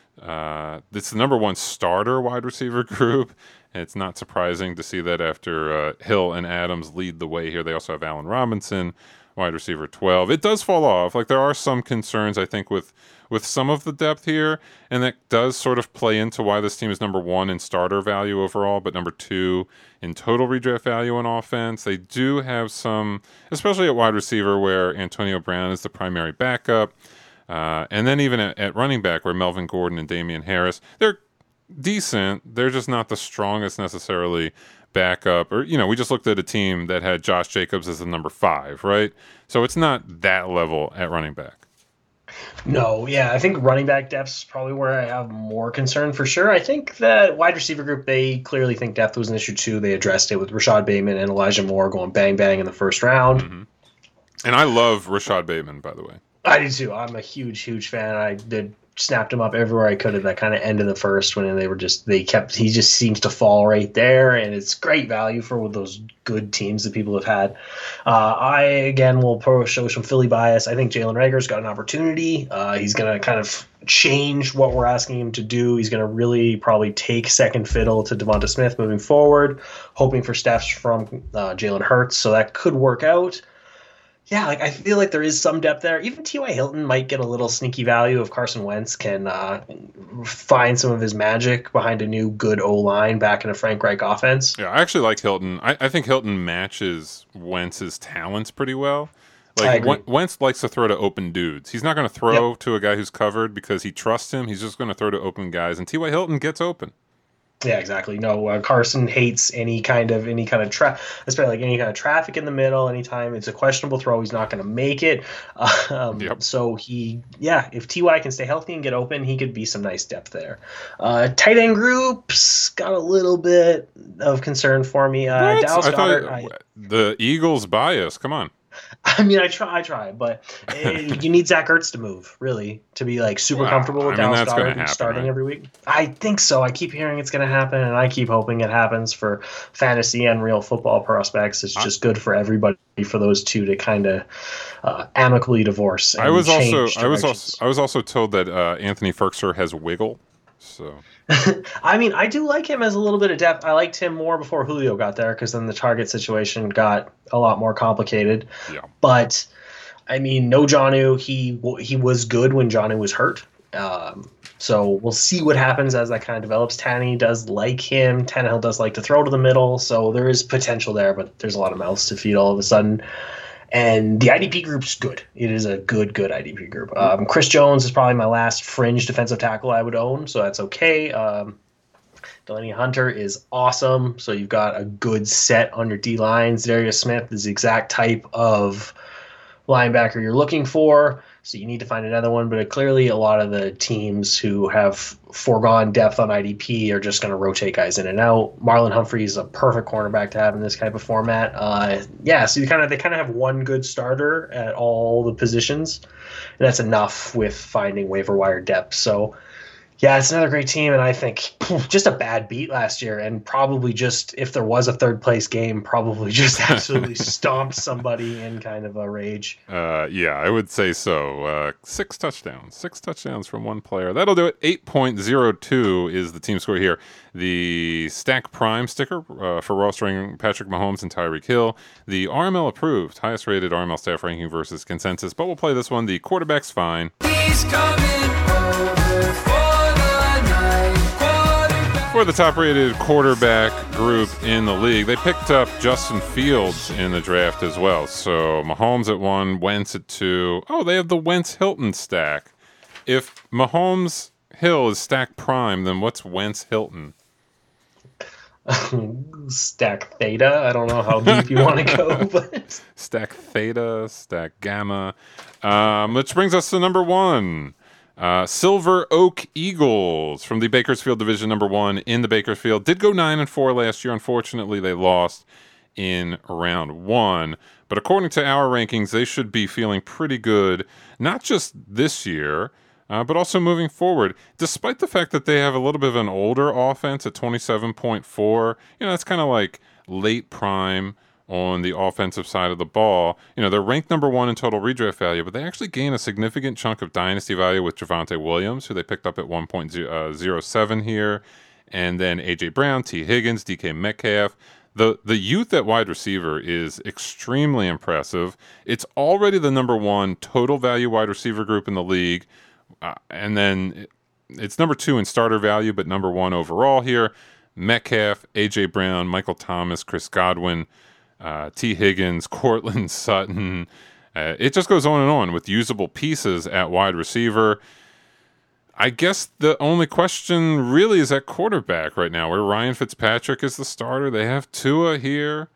Speaker 1: Uh, it's the number one starter wide receiver group. It's not surprising to see that after uh, Hill and Adams lead the way here. They also have Allen Robinson, wide receiver twelve. It does fall off. Like there are some concerns, I think, with with some of the depth here, and that does sort of play into why this team is number one in starter value overall, but number two in total redraft value on offense. They do have some, especially at wide receiver, where Antonio Brown is the primary backup, uh, and then even at, at running back, where Melvin Gordon and Damian Harris, they're decent. They're just not the strongest necessarily backup. Or, you know, we just looked at a team that had Josh Jacobs as the number five, right? So it's not that level at running back.
Speaker 2: No, yeah, I think running back depth is probably where I have more concern for sure. I think that wide receiver group, they clearly think depth was an issue too. They addressed it with Rashad Bateman and Elijah Moore going bang bang in the first round.
Speaker 1: Mm-hmm. And I love Rashad Bateman, by the way.
Speaker 2: I do too. I'm a huge, huge fan. I did snapped him up everywhere I could at that kind of end of the first when they were just they kept he just seems to fall right there, and it's great value for those good teams that people have had. Uh, I again will pro show some Philly bias. I think Jalen Reagor's got an opportunity. Uh, he's going to kind of change what we're asking him to do. He's going to really probably take second fiddle to Devonta Smith moving forward, hoping for steps from uh, Jalen Hurts, so that could work out. Yeah, like I feel like there is some depth there. Even T Y. Hilton might get a little sneaky value if Carson Wentz can uh, find some of his magic behind a new good O-line back in a Frank Reich offense.
Speaker 1: Yeah, I actually like Hilton. I, I think Hilton matches Wentz's talents pretty well. Like Wen- Wentz likes to throw to open dudes. He's not going to throw yep. to a guy who's covered because he trusts him. He's just going to throw to open guys, and T Y. Hilton gets open.
Speaker 2: Yeah, exactly. No, uh, Carson hates any kind of any kind of tra- especially like any kind of traffic in the middle. Anytime it's a questionable throw, he's not going to make it. Um, yep. So he, yeah, if T Y can stay healthy and get open, he could be some nice depth there. Uh, tight end groups got a little bit of concern for me. Uh, Dallas
Speaker 1: I
Speaker 2: Goedert,
Speaker 1: thought
Speaker 2: I,
Speaker 1: the Eagles bias. Come on.
Speaker 2: I mean, I try, I try, but it, you need Zach Ertz to move, really, to be like super wow. comfortable with I mean, Dallas Goedert happen, starting right? every week. I think so. I keep hearing it's going to happen, and I keep hoping it happens for fantasy and real football prospects. It's just good for everybody for those two to kind of uh, amicably divorce. And
Speaker 1: I was also,
Speaker 2: directions.
Speaker 1: I was also, I was also told that uh, Anthony Ferkser has wiggle. So.
Speaker 2: I mean, I do like him as a little bit of depth. I liked him more before Julio got there because then the target situation got a lot more complicated.
Speaker 1: Yeah.
Speaker 2: But, I mean, no Jonnu. He he was good when Jonnu was hurt. Um, so we'll see what happens as that kind of develops. Tanny does like him. Tannehill does like to throw to the middle. So there is potential there, but there's a lot of mouths to feed all of a sudden. And the I D P group's good. It is a good, good I D P group. Um, Chris Jones is probably my last fringe defensive tackle I would own, so that's okay. Um, Delaney Hunter is awesome, so you've got a good set on your D lines. Darius Smith is the exact type of linebacker you're looking for, so you need to find another one. But clearly, a lot of the teams who have foregone depth on I D P are just going to rotate guys in and out. Marlon Humphrey is a perfect cornerback to have in this type of format. Uh, yeah, so you kind of they kind of have one good starter at all the positions, and that's enough with finding waiver wire depth. So. Yeah, it's another great team, and I think just a bad beat last year, and probably just, if there was a third-place game, probably just absolutely stomped somebody in kind of a rage.
Speaker 1: Uh, yeah, I would say so. Uh, six touchdowns. Six touchdowns from one player. That'll do it. eight point oh two is the team score here. The Stack Prime sticker uh, for rostering Patrick Mahomes and Tyreek Hill. The R M L-approved, highest-rated R M L staff ranking versus consensus, but we'll play this one. The quarterback's fine.
Speaker 6: He's coming over for
Speaker 1: For the top-rated quarterback group in the league, they picked up Justin Fields in the draft as well. So Mahomes at one, Wentz at two. Oh, they have the Wentz-Hilton stack. If Mahomes Hill is stack prime, then what's Wentz-Hilton?
Speaker 2: Stack theta. I don't know how deep you want to go, but
Speaker 1: stack theta, stack gamma. Um, which brings us to number one. Uh, Silver Oak Eagles from the Bakersfield Division, number one in the Bakersfield. Did go nine and four last year. Unfortunately, they lost in round one. But according to our rankings, they should be feeling pretty good, not just this year, uh, but also moving forward. Despite the fact that they have a little bit of an older offense at twenty-seven point four, you know, that's kind of like late prime on the offensive side of the ball. You know, they're ranked number one in total redraft value, but they actually gain a significant chunk of dynasty value with Javonte Williams, who they picked up at one point oh seven here, and then A J Brown, T. Higgins, D K Metcalf. The the youth at wide receiver is extremely impressive. It's already the number one total value wide receiver group in the league, uh, and then it's number two in starter value, but number one overall here. Metcalf, A J Brown, Michael Thomas, Chris Godwin, Uh, T. Higgins, Cortland Sutton. Uh, it just goes on and on with usable pieces at wide receiver. I guess the only question really is at quarterback right now, where Ryan Fitzpatrick is the starter. They have Tua here.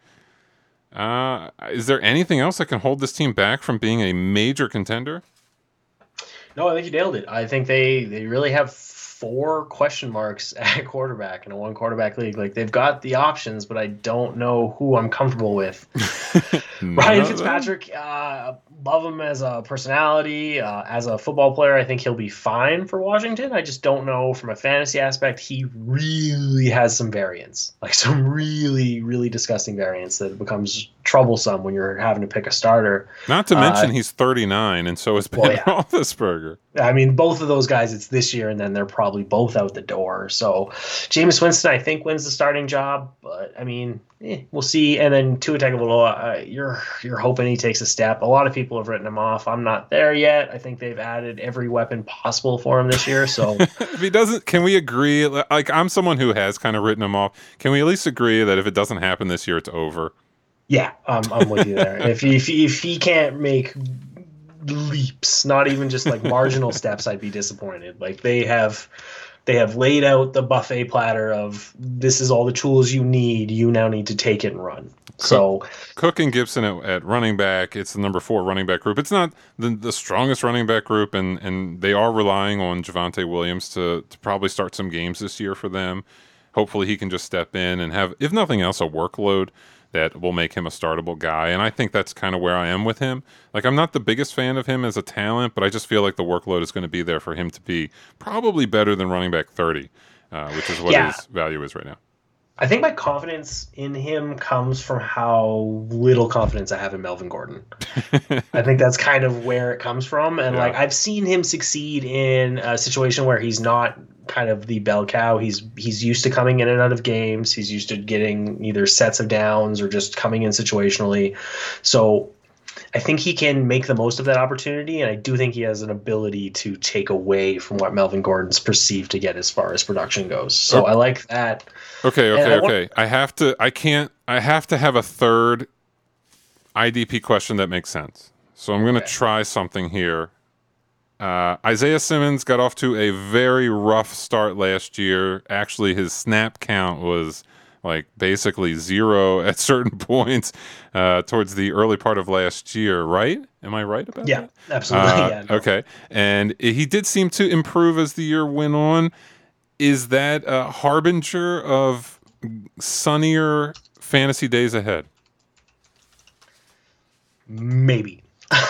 Speaker 1: Uh, is there anything else that can hold this team back from being a major contender?
Speaker 2: No, I think you nailed it. I think they, they really have four question marks at quarterback in a one quarterback league. Like, they've got the options, but I don't know who I'm comfortable with. Ryan Fitzpatrick, uh, love him as a personality, uh, as a football player. I think he'll be fine for Washington. I just don't know from a fantasy aspect. He really has some variance, like some really, really disgusting variance that becomes troublesome when you're having to pick a starter.
Speaker 1: Not to mention uh, he's thirty-nine, and so is Ben well, yeah. Roethlisberger.
Speaker 2: I mean, both of those guys, it's this year, and then they're probably both out the door. So Jameis Winston, I think, wins the starting job, but I mean, eh, we'll see. And then Tua Tagovailoa, uh, you're you're hoping he takes a step. A lot of people have written him off. I'm not there yet. I think they've added every weapon possible for him this year. So
Speaker 1: if he doesn't, can we agree? Like, I'm someone who has kind of written him off. Can we at least agree that if it doesn't happen this year, it's over?
Speaker 2: Yeah, um, I'm with you there. If he, if he, if he can't make leaps, not even just like marginal steps, I'd be disappointed. Like they have, they have laid out the buffet platter of this is all the tools you need. You now need to take it and run. So
Speaker 1: Cook and Gibson at, at running back. It's the number four running back group. It's not the, the strongest running back group, and, and they are relying on Javonte Williams to, to probably start some games this year for them. Hopefully he can just step in and have, if nothing else, a workload that will make him a startable guy. And I think that's kind of where I am with him. Like, I'm not the biggest fan of him as a talent, but I just feel like the workload is going to be there for him to be probably better than running back thirty, uh, which is what
Speaker 2: Yeah.
Speaker 1: his value is right now.
Speaker 2: I think my confidence in him comes from how little confidence I have in Melvin Gordon. I think that's kind of where it comes from. And
Speaker 1: Yeah.
Speaker 2: like I've seen him succeed in a situation where he's not kind of the bell cow. He's he's used to coming in and out of games. He's used to getting either sets of downs or just coming in situationally. So I think he can make the most of that opportunity, and I do think he has an ability to take away from what Melvin Gordon's perceived to get as far as production goes. So I like that.
Speaker 1: Okay,
Speaker 2: And
Speaker 1: okay,
Speaker 2: I want-
Speaker 1: okay. I have to. I can't. I have to have a third I D P question that makes sense. So I'm going to
Speaker 2: Okay.
Speaker 1: try something here. Uh, Isaiah Simmons got off to a very rough start last year. Actually, his snap count was like basically zero at certain points uh, towards the early part of last year. Right? Am I right about
Speaker 2: Yeah,
Speaker 1: that?
Speaker 2: absolutely.
Speaker 1: Uh,
Speaker 2: yeah, no.
Speaker 1: Okay. And he did seem to improve as the year went on. Is that a harbinger of sunnier fantasy days ahead?
Speaker 2: Maybe.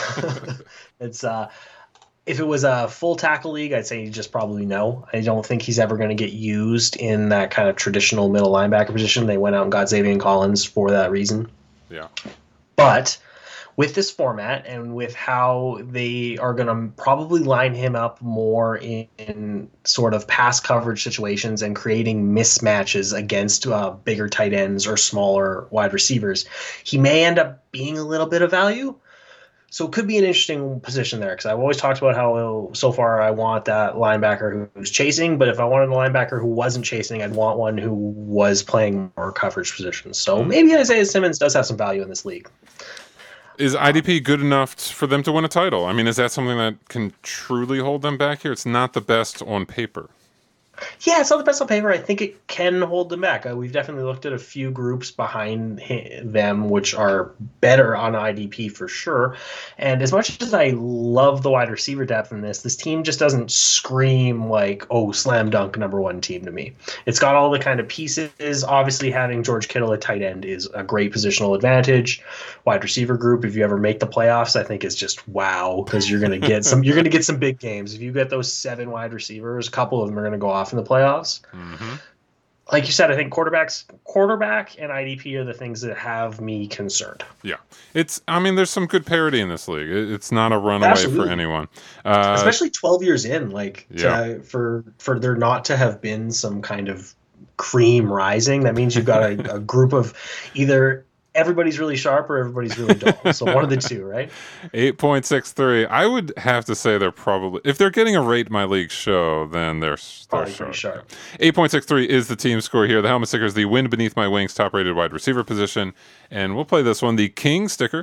Speaker 2: It's uh if it was a full tackle league, I'd say you just probably no. I don't think he's ever going to get used in that kind of traditional middle linebacker position. They went out and got Xavier Collins for that reason.
Speaker 1: Yeah.
Speaker 2: But with this format and with how they are going to probably line him up more in, in sort of pass coverage situations and creating mismatches against uh, bigger tight ends or smaller wide receivers, he may end up being a little bit of value. So it could be an interesting position there because I've always talked about how so far I want that linebacker who's chasing, but if I wanted a linebacker who wasn't chasing, I'd want one who was playing more coverage positions. So maybe Isaiah Simmons does have some value in this league.
Speaker 1: Is I D P good enough t- for them to win a title? I mean, is that something that can truly hold them back here? It's not the best on paper.
Speaker 2: Yeah, it's not the best on paper. I think it can hold them back. Uh, we've definitely looked at a few groups behind hi- them, which are better on I D P for sure. And as much as I love the wide receiver depth in this, this team just doesn't scream like, oh, slam dunk number one team to me. It's got all the kind of pieces. Obviously, having George Kittle at tight end is a great positional advantage. Wide receiver group, if you ever make the playoffs, I think is just wow because you're going to get some. You're going to get some big games. If you get those seven wide receivers, a couple of them are going to go off in the playoffs.
Speaker 1: Mm-hmm.
Speaker 2: Like you said, I think quarterbacks, quarterback and I D P are the things that have me concerned.
Speaker 1: Yeah. It's, I mean, there's some good parity in this league. It- It's not a runaway
Speaker 2: Absolutely.
Speaker 1: for anyone. Uh,
Speaker 2: Especially twelve years in, like
Speaker 1: yeah.
Speaker 2: to, for for there not to have been some kind of cream rising. That means you've got a, a group of either everybody's really sharp or everybody's really dull. So one of the two, right?
Speaker 1: eight point six three. I would have to say they're probably, if they're getting a Rate My League show, then they're, they're
Speaker 2: Probably
Speaker 1: sharp.
Speaker 2: pretty sharp.
Speaker 1: eight point six three is the team score here. The Helmet Sticker is the Wind Beneath My Wings top rated wide receiver position. And we'll play this one, the King Sticker.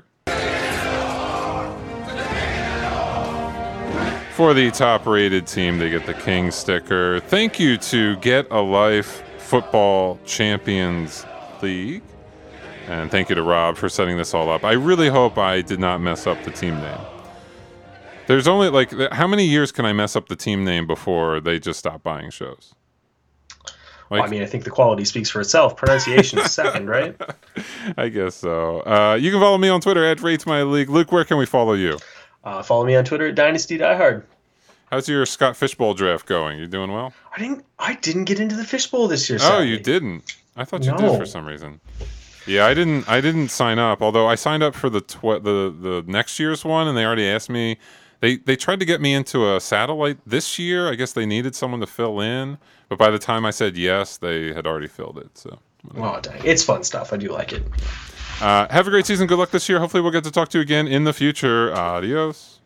Speaker 1: For the top rated team, they get the King Sticker. Thank you to Get a Life Football Champions League. And thank you to Rob for setting this all up. I really hope I did not mess up the team name. There's only like, how many years can I mess up the team name before they just stop buying shows? Like,
Speaker 2: Well, I mean, I think the quality speaks for itself. Pronunciation is second, right?
Speaker 1: I guess so. Uh, you can follow me on Twitter at Rates My League. Luke, where can we follow you?
Speaker 2: Uh, follow me on Twitter at Dynasty Diehard.
Speaker 1: How's your Scott Fishbowl draft going? You doing well?
Speaker 2: I didn't. I didn't get into the fishbowl this year.
Speaker 1: Oh,
Speaker 2: sadly.
Speaker 1: you didn't. I thought you did
Speaker 2: No.
Speaker 1: for some reason. Yeah, I didn't. I didn't sign up. Although I signed up for the tw- the the next year's one, and they already asked me. They they tried to get me into a satellite this year. I guess they needed someone to fill in, but by the time I said yes, they had already filled it. So,
Speaker 2: Oh, dang. It's fun stuff. I do like it.
Speaker 1: uh, have a great season. Good luck this year. Hopefully, we'll get to talk to you again in the future. Adios.